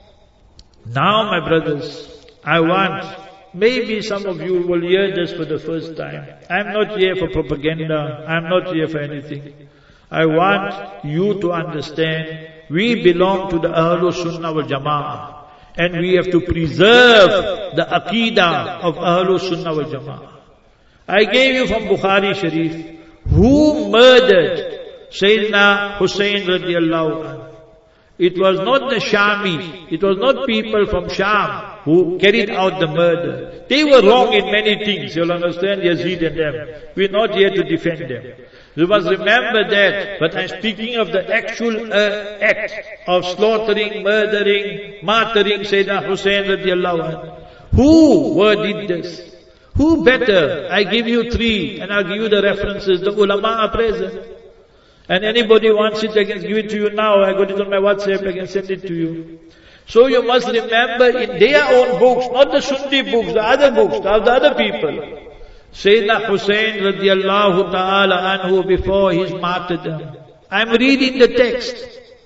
Now, my brothers, I want, maybe some of you will hear this for the first time. I'm not here for propaganda, I'm not here for anything. I want you to understand, we belong to the Ahlul Sunnah wal Jama'ah. And we have to preserve the Aqeedah of Ahlul Sunnah wal Jama'ah. I gave you from Bukhari Sharif, who murdered Sayyidina Hussein radiallahu anhu. It was not the Shami, it was not people from Sham who carried out the murder. They were wrong in many things, you'll understand, Yazid and them. We're not here to defend them. You must remember that, but I'm speaking of the actual act of slaughtering, murdering, martyring Sayyidina Hussain radiallahu anhu. Who did this? Who better? I give you 3 and I'll give you the references. The ulama are present. And anybody wants it, I can give it to you now. I got it on my WhatsApp, I can send it to you. So you must remember in their own books, not the Sunni books, the other books, the other people. Sayyidina Hussain radiallahu ta'ala anhu before his martyrdom. I'm reading the text.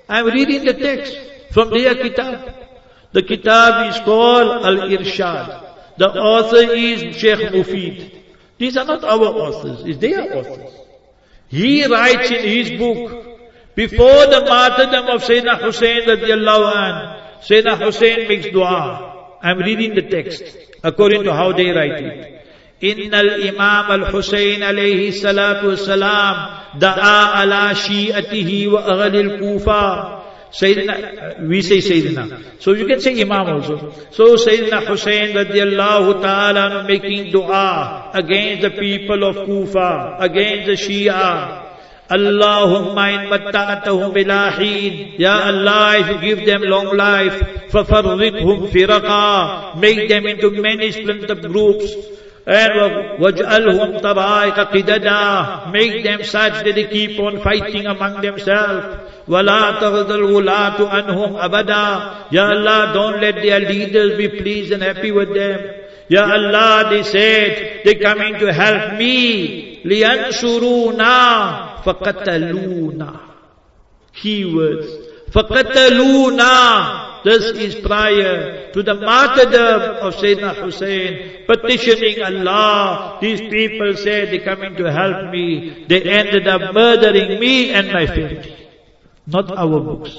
From their kitab. The kitab is called Al-Irshad. The author is Sheikh Mufid. These are not our authors, it's their authors. He writes in his book, before the martyrdom of Sayyidina Hussain radiallahu anhu, Sayyidina Hussain makes dua. I'm reading the text, according to how they write it. Innal Imam al-Hussain alayhi salatu wassalam da'a ala shi'atihi wa aghli al-Kufa. Sayyidina, we say Sayyidina. So you can say Imam also. So Sayyidina Hussain radiallahu ta'ala making dua against the people of Kufa, against the Shia. Allahumma in matta'atahum bilahin. Ya Allah, if you give them long life, fafarridhum firaqa. Make them into many splintered groups. And waj'alhum taba'iqa qidada. Make them such that they keep on fighting among themselves. وَلَا تَغْضَ الْوُلَاةُ عَنْهُمْ أَبَدًا. Ya Allah, don't let their leaders be pleased and happy with them. Ya Allah, they said, they're coming to help me. لِيَنْشُرُونَا فَقَتَلُونَا. Keywords. فَقَتَلُونَا. This is prior to the martyrdom of Sayyidina Hussain, petitioning Allah. These people said they're coming to help me. They ended up murdering me and my family. Not our books.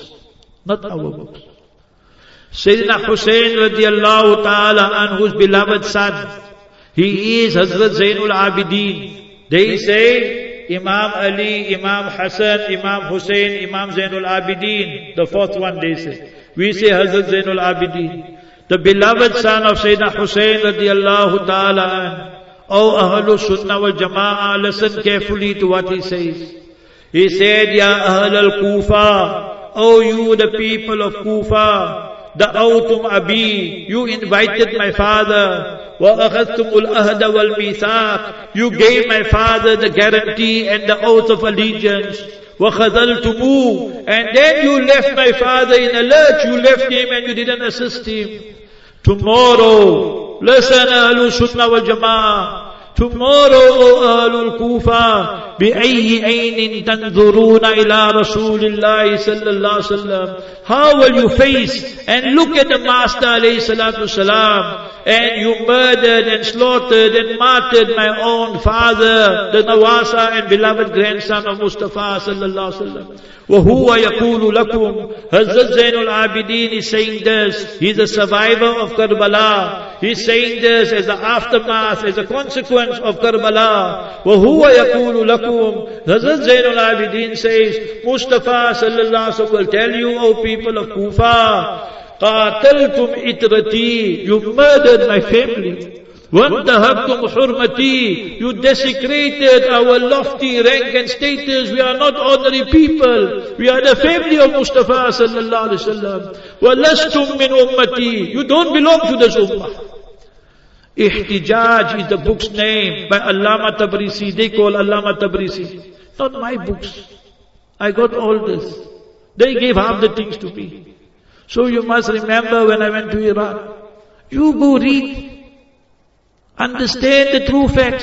Sayyidina Hussain radiallahu ta'ala anhu's beloved son, he is Hazrat Zainul Abidin. They say Imam Ali, Imam Hassan, Imam Hussain, Imam Zainul Abidin. The 4th one they say. We say Hazrat Zainul Abidin. The beloved son of Sayyidina Hussain radiallahu ta'ala anhu. O Ahlul Sunnah wal Jama'ah, listen carefully to what he says. He said, Ya Ahl al-Kufa, O you the people of Kufa, da'awtum abi, you invited my father, wa akhadtumul ahda wal mithaq, you gave my father the guarantee and the oath of allegiance, wa khadhaltumu, and then you left my father in a lurch, you left him and you didn't assist him. Tomorrow, listen Ahlul Sunnah wal Jama'ah, tomorrow, O Ahlul Kufa, بِأَيِّ عَيْنٍ تَنْظُرُونَ إِلَىٰ رَسُولِ اللَّهِ صَلَّى اللَّهُ عَلَيْهِ وَسَلَّمَ. How will you face and look at the Master alayhi salatu wasalam, and you murdered and slaughtered and martyred my own father, the Nawasa and beloved grandson of Mustafa sallallahu alaihi wasallam. وَهُوَ يَقُولُ لَكُمْ. Hazrat Zainul Abidin is saying this. He's a survivor of Karbala. He's saying this as an aftermath, as a consequence of Karbala. وَهُوَ يَقُولُ لَكُمْ. Hazrat Zainul Abidin says, Mustafa sallallahu alaihi wasallam will tell you, O people of Kufa, قَاتَلْتُمْ إِتْرَتِي. You murdered my family. وَانْتَهَبْتُمْ حُرْمَتِي. You desecrated our lofty rank and status. We are not ordinary people. We are the family of Mustafa sallallahu alaihi wasallam. وَلَسْتُمْ مِنْ أُمَّتِي. You don't belong to this ummah. Ihtijaj is the book's name by Allama Tabrisi. They call Allama Tabrisi. Not my books. I got all this. They gave half the things to me. So you must remember when I went to Iraq, you go read. Understand the true facts.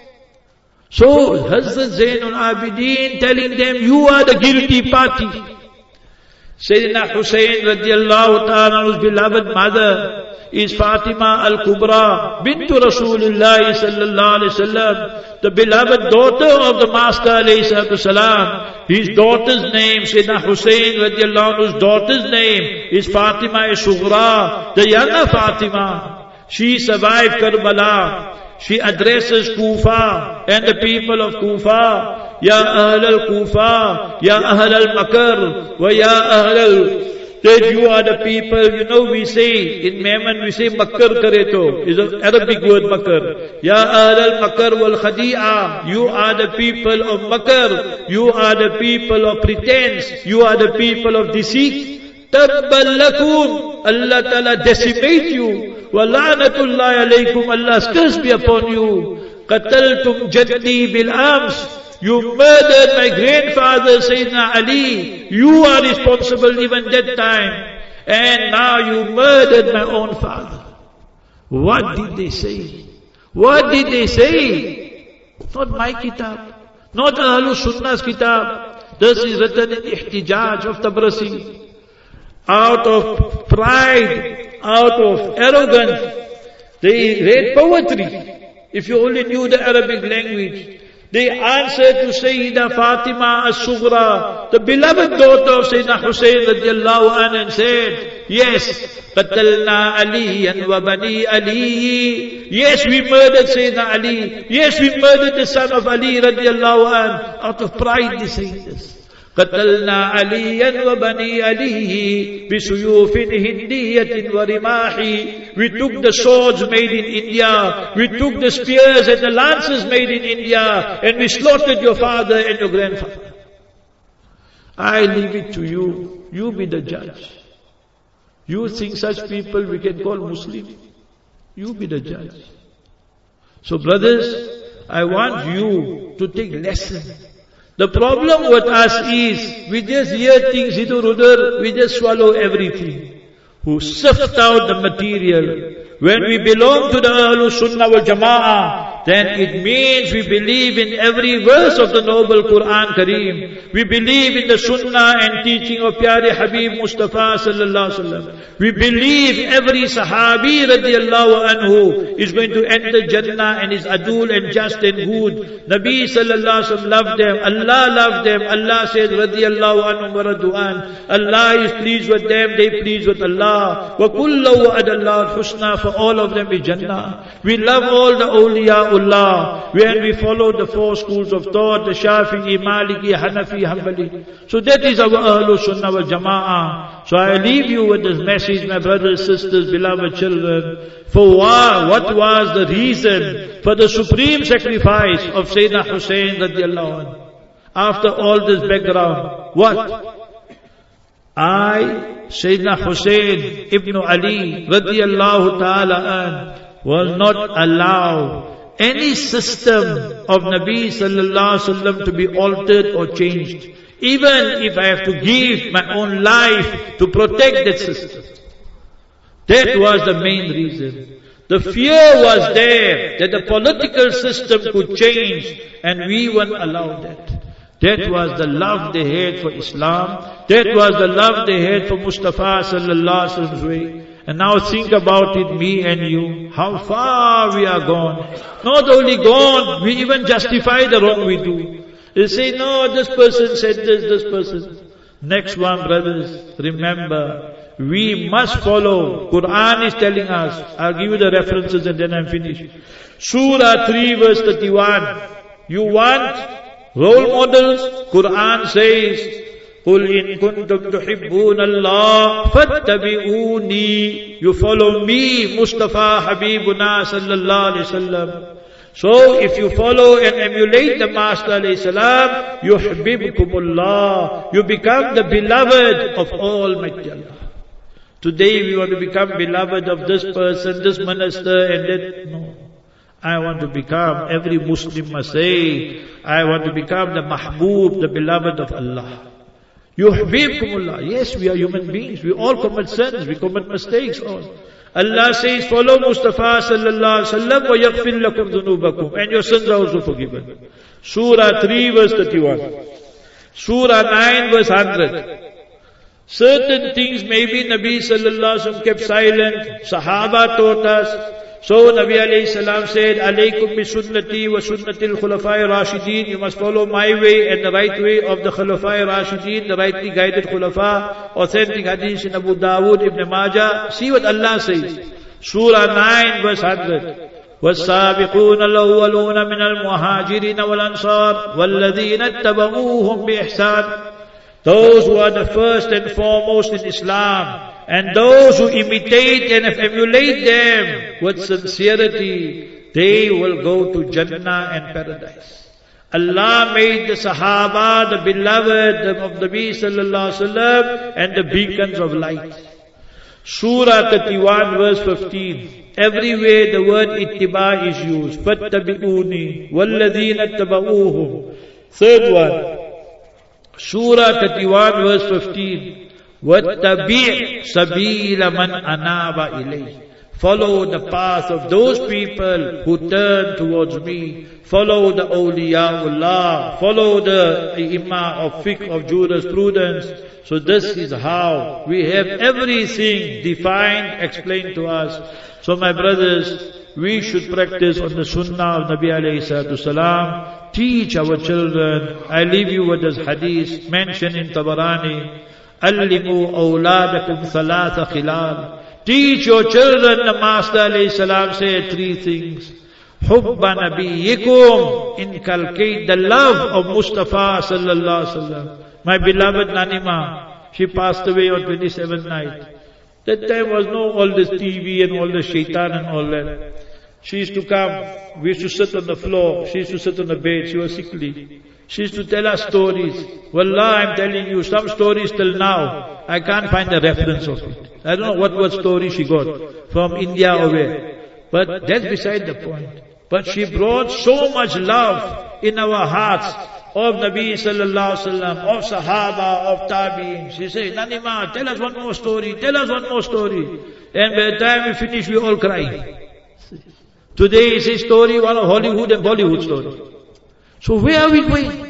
So Hazrat Zainul Abidin telling them, you are the guilty party. Sayyidina Hussain radiallahu ta'ala's beloved mother is Fatima al-Kubra, bintu Rasulullah sallallahu alayhi wasallam, the beloved daughter of the Master alayhi salatu salam. His daughter's name, Sayyidina Hussain radiallahu anhu's daughter's name is Fatima al-Sughra, the younger Fatima. She survived Karbala. She addresses Kufa and the people of Kufa. Ya Ahl al-Kufa, Ya Ahl al-Makr, wa Ya Ahl that you are the people, we say, in Mehman we say Makkar Kareto, is an Arabic word Makkar. Ya Ahl al-Makkar wal-Khadi'a, you are the people of Makkar, you are the people of pretense, you are the people of deceit. Tabbal lakum, Allah Ta'ala decimate you. Wa la'natullahi alaykum, Allah's curse be upon you. Qataltum jaddi bil-ams, you murdered my grandfather Sayyidina Ali. You are responsible even that time. And now you murdered my own father. What did they say? What did they say? Not my kitab. Not Ahlul Sunnah's kitab. This is written in Ihtijaj of Tabrasi. Out of pride, out of arrogance, they read poetry. If you only knew the Arabic language. They answered to Sayyida Fatima as-Sughra, the beloved daughter of Sayyidina Hussein radiallahu anhu, and said, yes, qatalna Aliyan wa bani Ali. Yes, we murdered Sayyidina Ali. Yes, we murdered the son of Ali radiallahu anhu. Out of pride they say this. قتلنا عليا وبني عليه بسيوف هندية ورماح. We took the swords made in India, we took the spears and the lances made in India, and we slaughtered your father and your grandfather. I leave it to you. You be the judge. You think such people we can call Muslim? You be the judge. So brothers, I want you to take lesson. The problem with us is, we just hear things hidur-udur, we just swallow everything. Who sift out the material. When we belong to the Ahlul Sunnah wal Jama'ah, then it means we believe in every verse of the noble Quran Kareem. We believe in the Sunnah and teaching of Pyare Habib Mustafa sallallahu alaihi wasallam. We believe every Sahabi radiallahu anhu is going to enter Jannah and is adul and just and good. Nabi sallallahu alaihi wasallam loved them. Allah loved them. Allah said radiallahu anhum wa radu'an. Allah is pleased with them. They pleased with Allah. Wa kullu wa'adallahu al-husna. For all of them is Jannah. We love all the awliyaullah. When we follow the four schools of thought, the Shafi'i, Maliki, Hanafi, Hanbali. So that is our Ahlul Sunnah wal Jama'ah. So I leave you with this message, my brothers, sisters, beloved children. For what was the reason for the supreme sacrifice of Sayyidina Hussein radiallahu anhu? After all this background, what? Sayyidina Hussein ibn Ali radiallahu ta'ala an will not allow any system of Nabi sallallahu alaihi wasallam to be altered or changed. Even if I have to give my own life to protect that system. That was the main reason. The fear was there that the political system could change, and we won't allow that. That was the love they had for Islam. That was the love they had for Mustafa sallallahu alaihi wasallam's way. And now think about it, me and you, how far we are gone. Not only gone, we even justify the wrong we do. They say, no, this person said this person. Next one, brothers, remember, we must follow. Quran is telling us. I'll give you the references and then I'm finished. Surah 3 verse 31. You want role models? Quran says, قُلْ إِن كُنْتُمْ تُحِبُّونَ اللَّهَ فَاتَّبِعُونِي. You follow me, Mustafa Habibuna sallallahu alayhi wasallam. So if you follow and emulate the Master alayhi salam, yuhibbukumullah. You become the beloved of Almighty Allah. Today we want to become beloved of this person, this minister and that. No. I want to become, every Muslim must say, I want to become the mahbub, the beloved of Allah. Yuhibbukumullah. Yes, we are human beings. We all commit sins. We commit mistakes all. Allah says, follow Mustafa sallallahu alaihi wasallam wa yaghfir lakum dhunubakum. And your sins are also forgiven. Surah 3 verse 31. Surah 9 verse 100. Certain things maybe Nabi sallallahu alaihi wasallam kept silent. Sahaba taught us. So Nabi alayhi salam said, alaykum bi sunnati wa sunnati al-khulafai rashidin. You must follow my way and the right way of the khulafai rashidin, the rightly guided khulafa. Authentic hadith in Abu Dawood, Ibn Majah. See what Allah says. Surah 9 verse 100. والسابقون الأولون من المهاجرين والأنصار والذين اتبعوهم بإحسان. those who are the first and foremost in Islam, and those who imitate and emulate them with sincerity, they will go to Jannah and paradise. Allah made the Sahaba, the beloved of Nabi sallallahu alaihi wasallam, and the beacons of light. Surah 31 verse 15. Everywhere the word ittiba is used. Fattabi'uni walladhina tabauhum. Third one. Surah 31 verse 15. وَاتَّبِعْ سَبِيلَ مَنْ أَنَابَ إِلَيْهِ. Follow the path of those people who turn towards me. Follow the awliyaullah. Follow the imam of fiqh, of jurisprudence. So this is how we have everything defined, explained to us. So my brothers, we should practice on the sunnah of Nabi alayhi salatu salam. Teach our children. I leave you with this hadith mentioned in Tabarani. Allimu awladakum thalatha khilal. Teach your children, the Master alayhi salam said 3 things. Hubba nabiyyikum, inculcate the love of Mustafa sallallahu alaihi wasallam. My beloved Nanima, she passed away on 27th night. That time was no all this TV and all the shaitan and all that. She used to come, we used to sit on the floor, she used to sit on the bed, she was sickly. She used to tell us stories. Wallah, I'm telling you, some stories till now, I can't find the reference of it. I don't know what story she got, from India or where. But that's beside the point. But she brought so much love in our hearts of Nabi sallallahu alaihi wasallam, of Sahaba, of Tabi'in. She said, Nanima, tell us one more story, tell us one more story. And by the time we finish, we all cry. Today is a story, one of Hollywood and Bollywood story. So where are we going?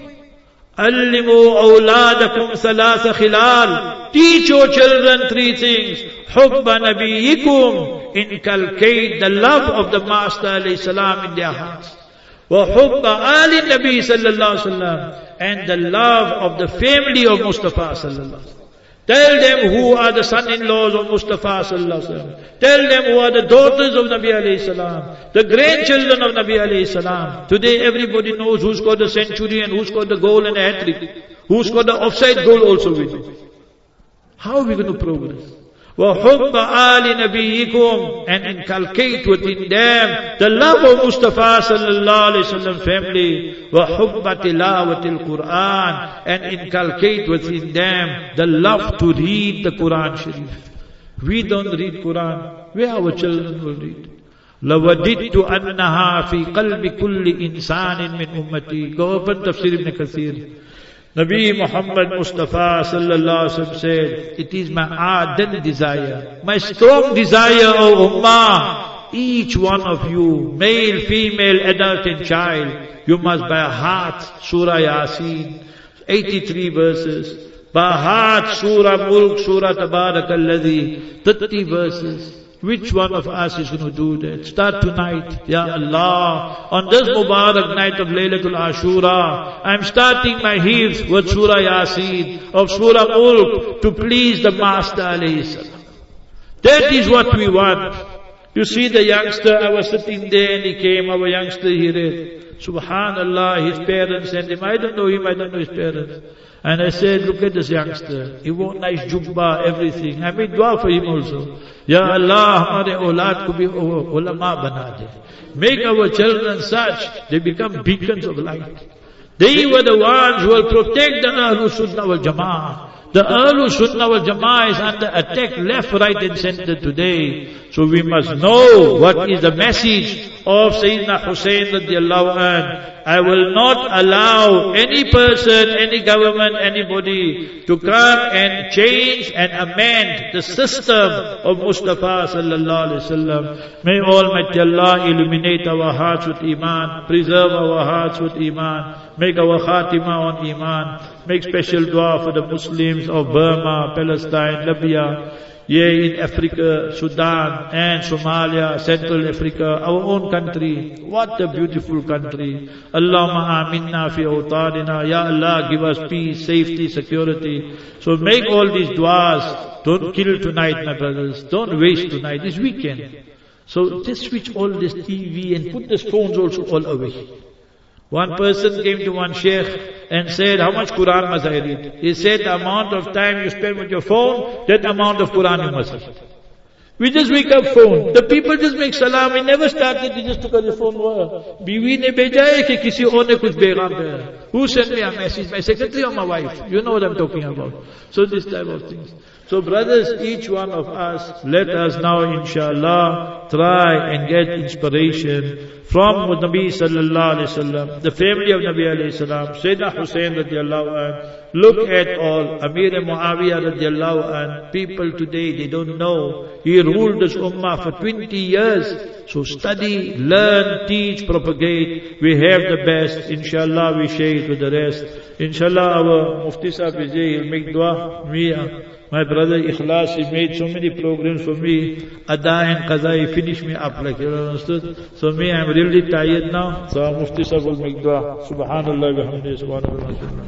Allimu awladakum thalatha khilal. Teach your children 3 things. Hubba nabiyyikum. Inculcate the love of the Master alayhi salam in their hearts. Wa hubba ali nabi sallallahu alaihi wasallam. And the love of the family of Mustafa sallallahu alaihi wasallam. Tell them who are the son-in-laws of Mustafa sallallahu alaihi wasallam. Tell them who are the daughters of Nabi alayhi salam. The grandchildren of Nabi alayhi salam. Today everybody knows who scored the century and who scored the goal and the hat-trick. Who scored the offside goal also we know. How are we going to progress? وَحُبَّ آلِ نَبِيِّكُمْ. And inculcate within them the love of Mustafa sallallahu alayhi wasallam family. وَحُبَّ تِلَاوَةِ الْقُرْآنِ. And inculcate within them the love to read the Quran Sharif. We don't read Quran. Where our children will read? لَوَدِدْتُ أَنَّهَا فِي قَلْبِ كُلِّ إِنسَانٍ مِّنْ أُمَّتِي. Go open Tafsir Ibn Kathir. Nabi Muhammad Mustafa sallallahu alaihi wasallam said, it is my ardent desire, my strong desire, O Ummah, each one of you, male, female, adult and child, you must by heart, Surah Yasin, 83 verses, by heart, Surah Mulk, Surah Tabarakalladhi, 30 verses. Which one of us is going to do that? Start tonight. Ya Allah, on this Mubarak night of Laylatul Ashura, I'm starting my hifz with Surah Yasin, of Surah Mulk, to please the Master alayhi salam. That is what we want. You see the youngster, I was sitting there and he came, our youngster, he read. Subhanallah, his parents sent him. I don't know him, I don't know his parents. And I said, look at this youngster. He wore nice jubba, everything. I made dua for him also. Ya Allah, hamare aulad ko bhi ulama bana de. Make our children such, they become beacons of light. They were the ones who will protect the Ahlul Sunnah wal Jama'ah. The Ahlul Sunnah wal Jama'ah is under attack left, right and center today. So we must know what is the message of Sayyidina Hussain radiallahu anh. I will not allow any person, any government, anybody to come and change and amend the system of Mustafa sallallahu alaihi wasallam. May Almighty Allah illuminate our hearts with Iman, preserve our hearts with Iman, make our khatima on Iman, make special dua for the Muslims of Burma, Palestine, Libya, in Africa, Sudan and Somalia, Central Africa, our own country. What a beautiful country. Allahumma aminna fi awtanina. Ya Allah, give us peace, safety, security. So make all these du'as. Don't kill tonight, my brothers. Don't waste tonight. This weekend. So just switch all this TV and put the phones also all away. One person came to one sheikh. and said, how much Quran must I read? He said, the amount of time you spend with your phone, that amount of Quran you must read. We just wake up phone. The people just make salam. We never started, they just took out the phone. Biwi ne bheja hai ki kisi aur ne kuch begam kiya. Who sent me a message? My secretary or my wife? You know what I'm talking about. So this type of things. So brothers, each one of us, let us now inshallah try and get inspiration from Nabi sallallahu alayhi wasallam, the family of Nabi alayhi salam, Sayyidina Hussain radiallahu anh. Look at all, Amir Muawiyah radiallahu anh. People today, they don't know. He ruled this ummah for 20 years. So study, learn, teach, propagate. We have the best. Inshallah we share it with the rest. Inshallah our Mufti Sahib is here, he'll make dua. My brother Ikhlas, he made so many programs for me. Ada and Qaza, he finished me up, like you understood. So me, I'm really tired now. So our Mufti Sahib will make dua. Subhanallah wa bihamdihi, subhanallah.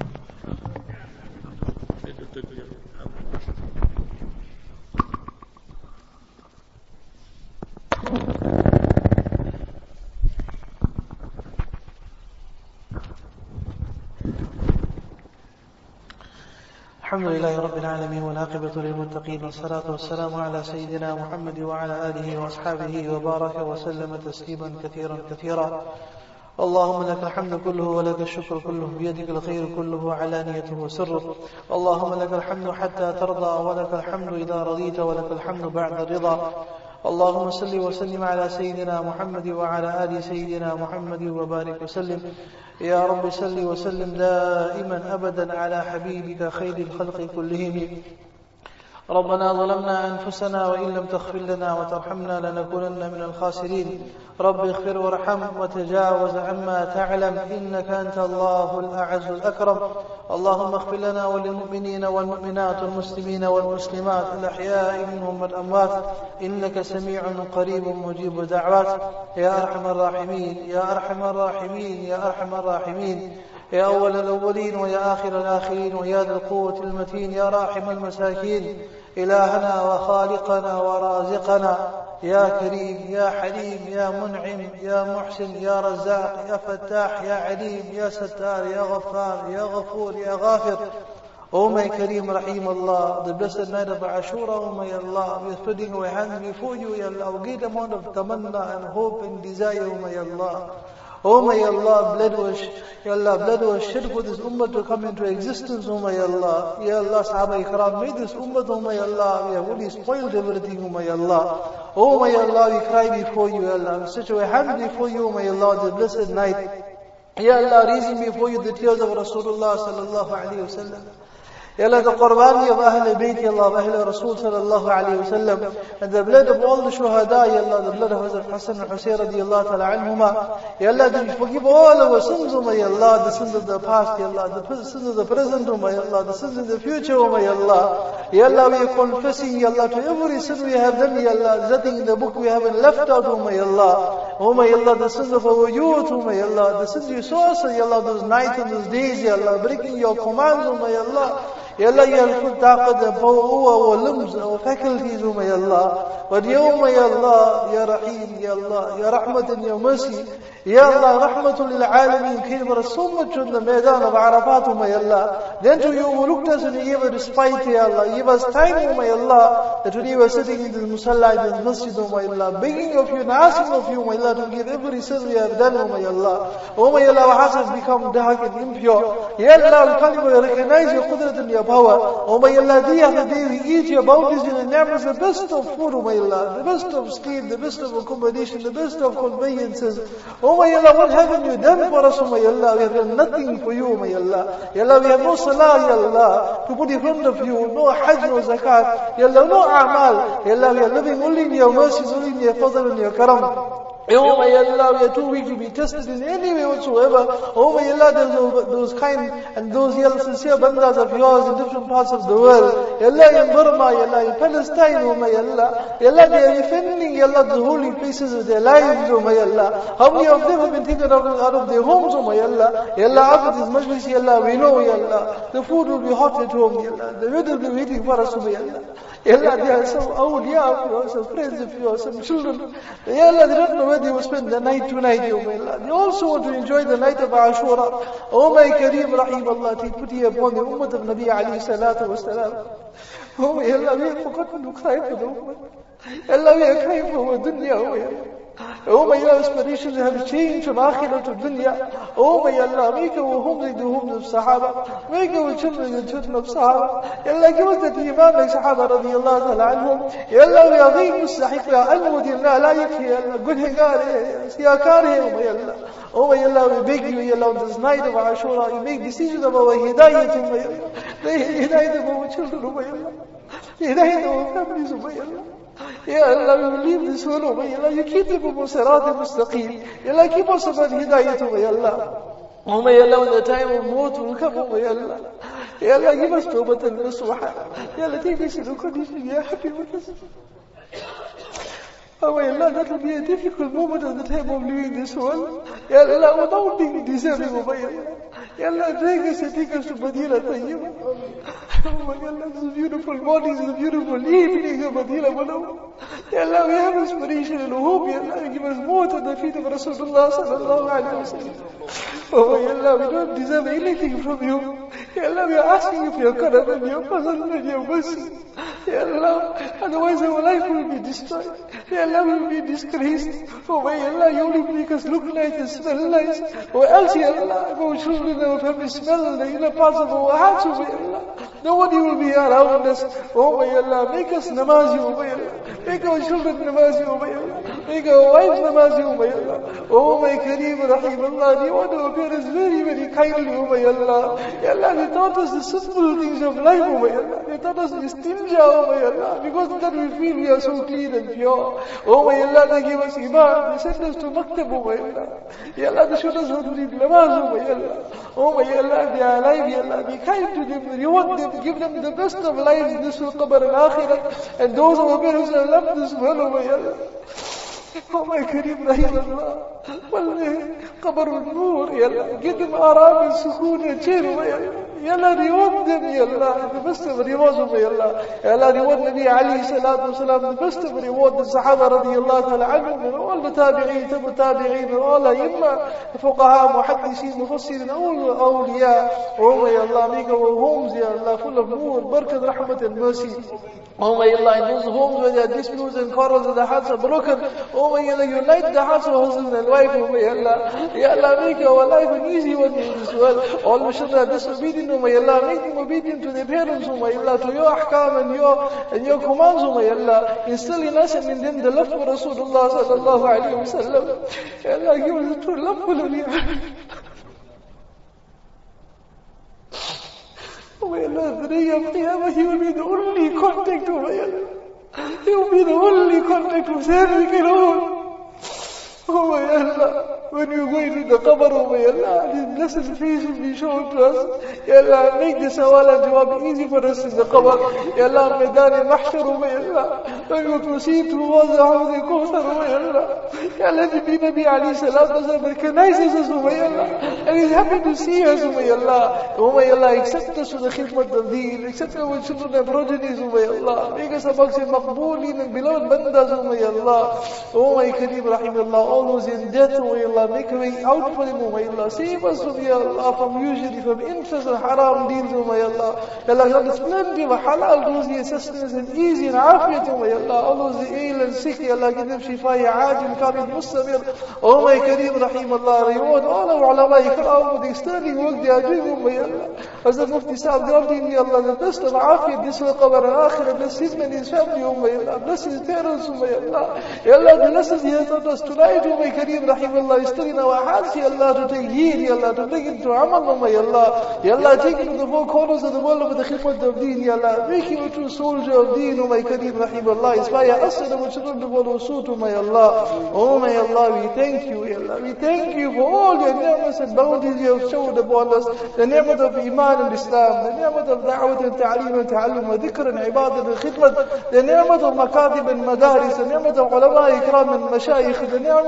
الحمد لله رب العالمين والعاقبة للمتقين والصلاة والسلام على سيدنا محمد وعلى آله وأصحابه وبارك وسلم تسليما كثيرا كثيرا. اللهم لك الحمد كله ولك الشكر كله بيدك الخير كله وعلانيته وسره. اللهم لك الحمد حتى ترضى ولك الحمد إذا رضيت ولك الحمد بعد الرضا. اللهم صل وسلم على سيدنا محمد وعلى آل سيدنا محمد وبارك وسلم. يا رب صل وسلم دائما أبدا على حبيبك خير الخلق كلهم. ربنا ظلمنا أنفسنا وإن لم تغفر لنا وترحمنا لنكونن من الخاسرين. رب اغفر وارحم وتجاوز عما تعلم إنك أنت الله الأعز الأكرم. اللهم اغفر لنا وللمؤمنين والمؤمنات والمسلمين والمسلمات الأحياء منهم والأموات إنك سميع قريب مجيب الدعوات. يا أرحم الراحمين يا أرحم الراحمين يا أرحم الراحمين. يا أول الأولين ويا آخر الآخرين ويا ذا القوة المتين يا راحم المساكين. إلهنا وخالقنا ورازقنا يا كريم يا حليم يا منعم يا محسن يا رزاق يا فتاح يا عليم يا ستار يا غفار يا غفور يا غافر. O my Kareem Rahim Allah, the blessed night of Ashura, O my Allah, we are spreading our hands before you, Ya Allah, a great amount of tamanna and hope and desire, O my Allah. Oh my Allah, blood was shed for this ummah to come into existence, oh my Allah. Ya Allah, Sahaba Ikram, made this ummah, oh my Allah. We have only spoiled everything, oh my Allah. Oh my Allah, we cry before you, Ya Allah. We stretch our hands before you, oh my Allah, this blessed night. Ya Allah, raising before you the tears of Rasulullah sallallahu alayhi wa sallam. Ya Allah, the Qurbani of Ahl Bayt, Ya Allah, of Ahl Rasul sallallahu alayhi wa sallam, and the blood of all the shuhada, Ya Allah, the blood of Hazrat Hassan and Hussein radiyallahu ta'ala anhuma. Ya Allah, that you forgive all our sins, O my Allah, the sins of the past, Ya Allah, the sins of the present, O my Allah, the sins of the future, O my Allah. Ya Allah, we are confessing, Ya Allah, to every sin we have done, Ya Allah, there's nothing in the book we haven't left out, O my Allah. O my Allah, the sins of our youth, O my Allah, the sins you saw us, Ya Allah, those nights and those days, Ya Allah, breaking your commands, O my Allah. Ya Allah, you have full taqat and power over our limbs, our faculties, O my Allah. But Ya my Allah, Ya Rahim, Ya Allah, Ya Rahmat and Ya Mercy, Ya Allah, Rahmatul lil Alameen, came for us so much in the Maidan of Arafat, O my Allah. Then to you who looked us and you gave us respite, Ya Allah. You gave us time, O my Allah, that when you were sitting in the Musalla, in the Masjid, O my Allah, begging of you and asking of you, O my Allah, to give every sin we have done, O my Allah. O my Allah, our hearts have become dark and impure. Ya Allah, we can't even recognize your qudrat and your power. O my Allah, day after day we eat your bounties and ni'mas, the best of food, O my Allah, the best of sleep, the best of accommodation, the best of conveyances. O my Allah, what haven't you done for us, O my Allah? We have done nothing for you, O my Allah. Ya Allah, we have no salah, Ya Allah, to put in front of you, no hajj, no zakat, Ya Allah, no a'mal. Ya Allah, we are living only in your mercies, only in your fadl and your karam. Oh my Allah, we are too weak to be tested in any way whatsoever. Oh my Allah, there's those kind and those sincere bandas of yours in different parts of the world. Ya Allah, in Burma, Ya Allah, in Palestine, oh my Allah. Ya Allah, they are defending, Ya Allah, the holy places of their lives, oh my Allah. How many of them have been taken out of their homes, oh my Allah. Ya Allah, after this majlis, Ya Allah, we know, Ya Allah, the food will be hot at home, Ya Allah. The weather will be waiting for us, oh my Allah. Ya Allah, there are some awliya of yours, some friends of yours, some children. Ya Allah, they don't know where they will spend the night tonight, Ya Allah. They also want to enjoy the night of Ashura. Oh my Kareem, Rahim Allah, take pity upon the ummah of Nabi alayhi salatu wa salam. Oh my Allah, we have forgotten to cry for the ummah. Ya Allah, we are crying for our dunya, oh my Allah. Oh my Allah, aspirations have changed from akhirah to dunya. Oh my Allah, make our homes like the homes of Sahaba. Make our children the children of Sahaba. Ya Allah, give us that iman like Sahaba radiyallahu ta'ala anhum. Ya Allah, we are ghayr mustahiq, we are al-mudillah, la yakfi, Ya Allah, gunhigar, siyakar hai, oh my Allah. Oh my Allah, we beg you, Ya Allah, on this night of Ashura, you make decisions of our hidayat, oh my Allah. The hidayat of our children, oh my Allah. The hidayat of our families, oh my Allah. Ya Allah, we will leave this world, oh my Allah. You keep them on Sirat al-Mustaqim. Ya Allah, keep us upon hidayat, oh my Allah. Oh my Allah, when the time of maut will come, oh my Allah. Ya Allah, give us tawbatan nasuha. Ya Allah, take us in a condition, Ya happy with us. Oh my Allah, that will be a difficult moment at the time of leaving this world. Ya Allah, without being deserving, oh my Allah. Ya Allah, drag us and take us to Madinah Tayyib. Oh my Allah, this beautiful mornings, the beautiful evenings of Madinah Munawwar. Ya Allah, we have inspiration and hope. Ya Allah, give us more to the feet of Rasulullah sallallahu alayhi wa sallam. Oh my Allah, we don't deserve anything from you. Ya Allah, we are asking you for your karam and your fazl and your mercy. Ya Allah, otherwise our life will be destroyed. Ya Allah, we will be disgraced. Oh my Allah, you only make us look nice and smell nice. Or else, Ya Allah, our children, our family smell the inner parts of our hearts, oh my Allah. Nobody will be around us. Oh my Allah, make us namazi, oh my Allah. Make our children namazi, oh my Allah. Make our wives namazi, oh my Allah. Oh my Kareem, Rahim Allah, you want to appear as very, very kindly, oh my Allah. Ya Allah, you taught us the simple things of life, oh my Allah. You taught us istinja, oh my Allah. Because that we feel we are so clean and pure. Oh my Allah, they give us iman. They send us to maktab, oh my Allah. Ya Allah, they showed us how to read namaz, oh my Allah. Oh my Allah, they are alive, Ya Allah. Be kind to them, reward them, give them the best of lives in this world, qabr and akhirah. And those of our parents who have left this world, oh my Allah. Oh my Kareem, Rahim Allah. Qabr al-Noor, Ya Allah. Give them aram and sukoon and cheer, oh my Allah. Ya Allah, reward them, Ya Allah, the best of rewards, oh my Allah. Ya Allah, reward Nabi alayhi salatu wasalam, the best of reward, the Sahaba radiyallahu ta'ala anhum, and all the tabi'een, tabi'een, and all the fuqaha, muhaddiseen, mufassirin, all awliya. Oh my Allah, make our homes, Ya Allah, full of noor, barakat, rahmat and mercy. Oh my Allah, in those homes where there are disputes and quarrels and the hearts are broken, oh my Allah, unite the hearts of husband and wife, oh my Allah. Ya Allah, make our life an easy one in this world. All the children are disobedient, oh my Allah, make them obedient to their parents, oh my Allah, to your ahkam and your commands, oh my Allah. Instill in us and in them the love for Rasulullah sallallahu alayhi wa sallam. Ya Allah, give us the true love for Nabi. Oh my Allah, the day of Qiyamah, He will be the only contact, oh my Allah. He will be the only contact with everything alone. Oh my Allah, when you go into the qabr, oh my Allah, His blessed face will be shown to us. Ya Allah, make the sawal and jawab easy for us in the qabr. Ya Allah, Maidan al-Mahshar, oh my Allah, when you proceed towards the Hawd al-Kawthar, oh my Allah. Ya Allah, the Nabi alayhi salatu wasalam recognizes us, oh my Allah, and He's happy to see us, oh my Allah. Oh my Allah, accept us for the khidmat of Deen, accept our children and progenies, oh my Allah. Make us amongst the maqbooleen and beloved bandas, oh my Allah. Oh my Kareem, Rahim Allah. All those in death, oh my Allah, make a way out for them, oh my Allah. Save us from, Ya Allah, from usually from interest and haram deals, oh my Allah. Ya Allah, grant us plenty of halal ruzi, sustenance and easy and afiyat, oh my Allah. All those ill and sick, Ya Allah, give them shifa, ya ajil, kamil, mustamir. Oh my Kareem, Rahim Allah, reward all our ulama, ikram, with the sterling work they are doing, oh my Allah. As the Mufti Sa'ad grant him, Ya Allah, the best of afiyat, this will qabr and akhirah, bless him and his family, oh my Allah. Bless his parents, oh my Allah. Ya Allah, the lessons He has taught us tonight, oh my Kareem, Rahim Allah, is still in our hearts, Ya Allah, to take heed, Ya Allah, to bring it to amal, oh my Allah. Ya Allah, take it to the four corners of the world with the khidmat of Deen, Ya Allah. Make him a true soldier of Deen, oh my Kareem, Rahim Allah. Inspire us and our children to follow suit, oh my Allah. Oh my Allah, we thank you, Ya Allah. We thank you for all your ni'mas and bounties you have showed upon us. The ni'mat of Iman and Islam, the ni'mat of Da'wat and Ta'aleem and Ta'allum, and Dhikr and Ibadat and Khidmat, the ni'mat of Makatib and Madaris, the ni'mat of Ulama, Ikram and Mashayikh, the ni'mat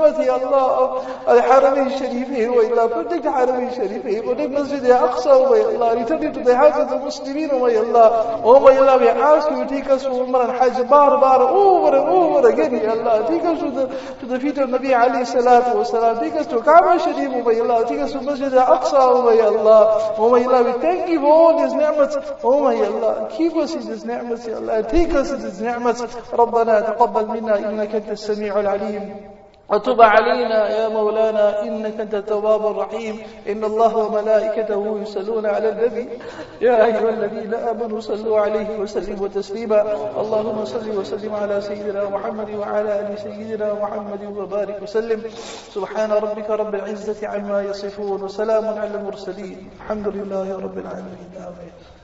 ni'mat, Ya Allah, al-Haramain Sharifin, O Allah, protect the Haramain Sharifin, protect Masjid al-Aqsa, O Allah, return it to the hearts of the Muslimin, O Allah. Oh my Allah, we ask you to take us to Umrah and Hajj, over and over again, Ya Allah. Take us to the feet of Nabi alayhi salatu wa salam. Take us to Kaaba Sharif, O my Allah. Take us to Masjid al-Aqsa, O my Allah. Oh my Allah, we thank you for all these ni'mats. Oh my Allah, keep us in these ni'mats, Ya Allah. Take us in these ni'mats. ربنا تقبل منا إنك أنت السميع العليم وتب علينا يا مولانا إنك أنت التواب الرحيم إن الله وملائكته يصلون على النبي يا أيها الذين آمنوا صلوا عليه وسلموا تسليما اللهم صل وسلم على سيدنا محمد وعلى آل سيدنا محمد وبارك وسلم سبحان ربك رب العزة عما يصفون وسلام على المرسلين الحمد لله رب العالمين آمين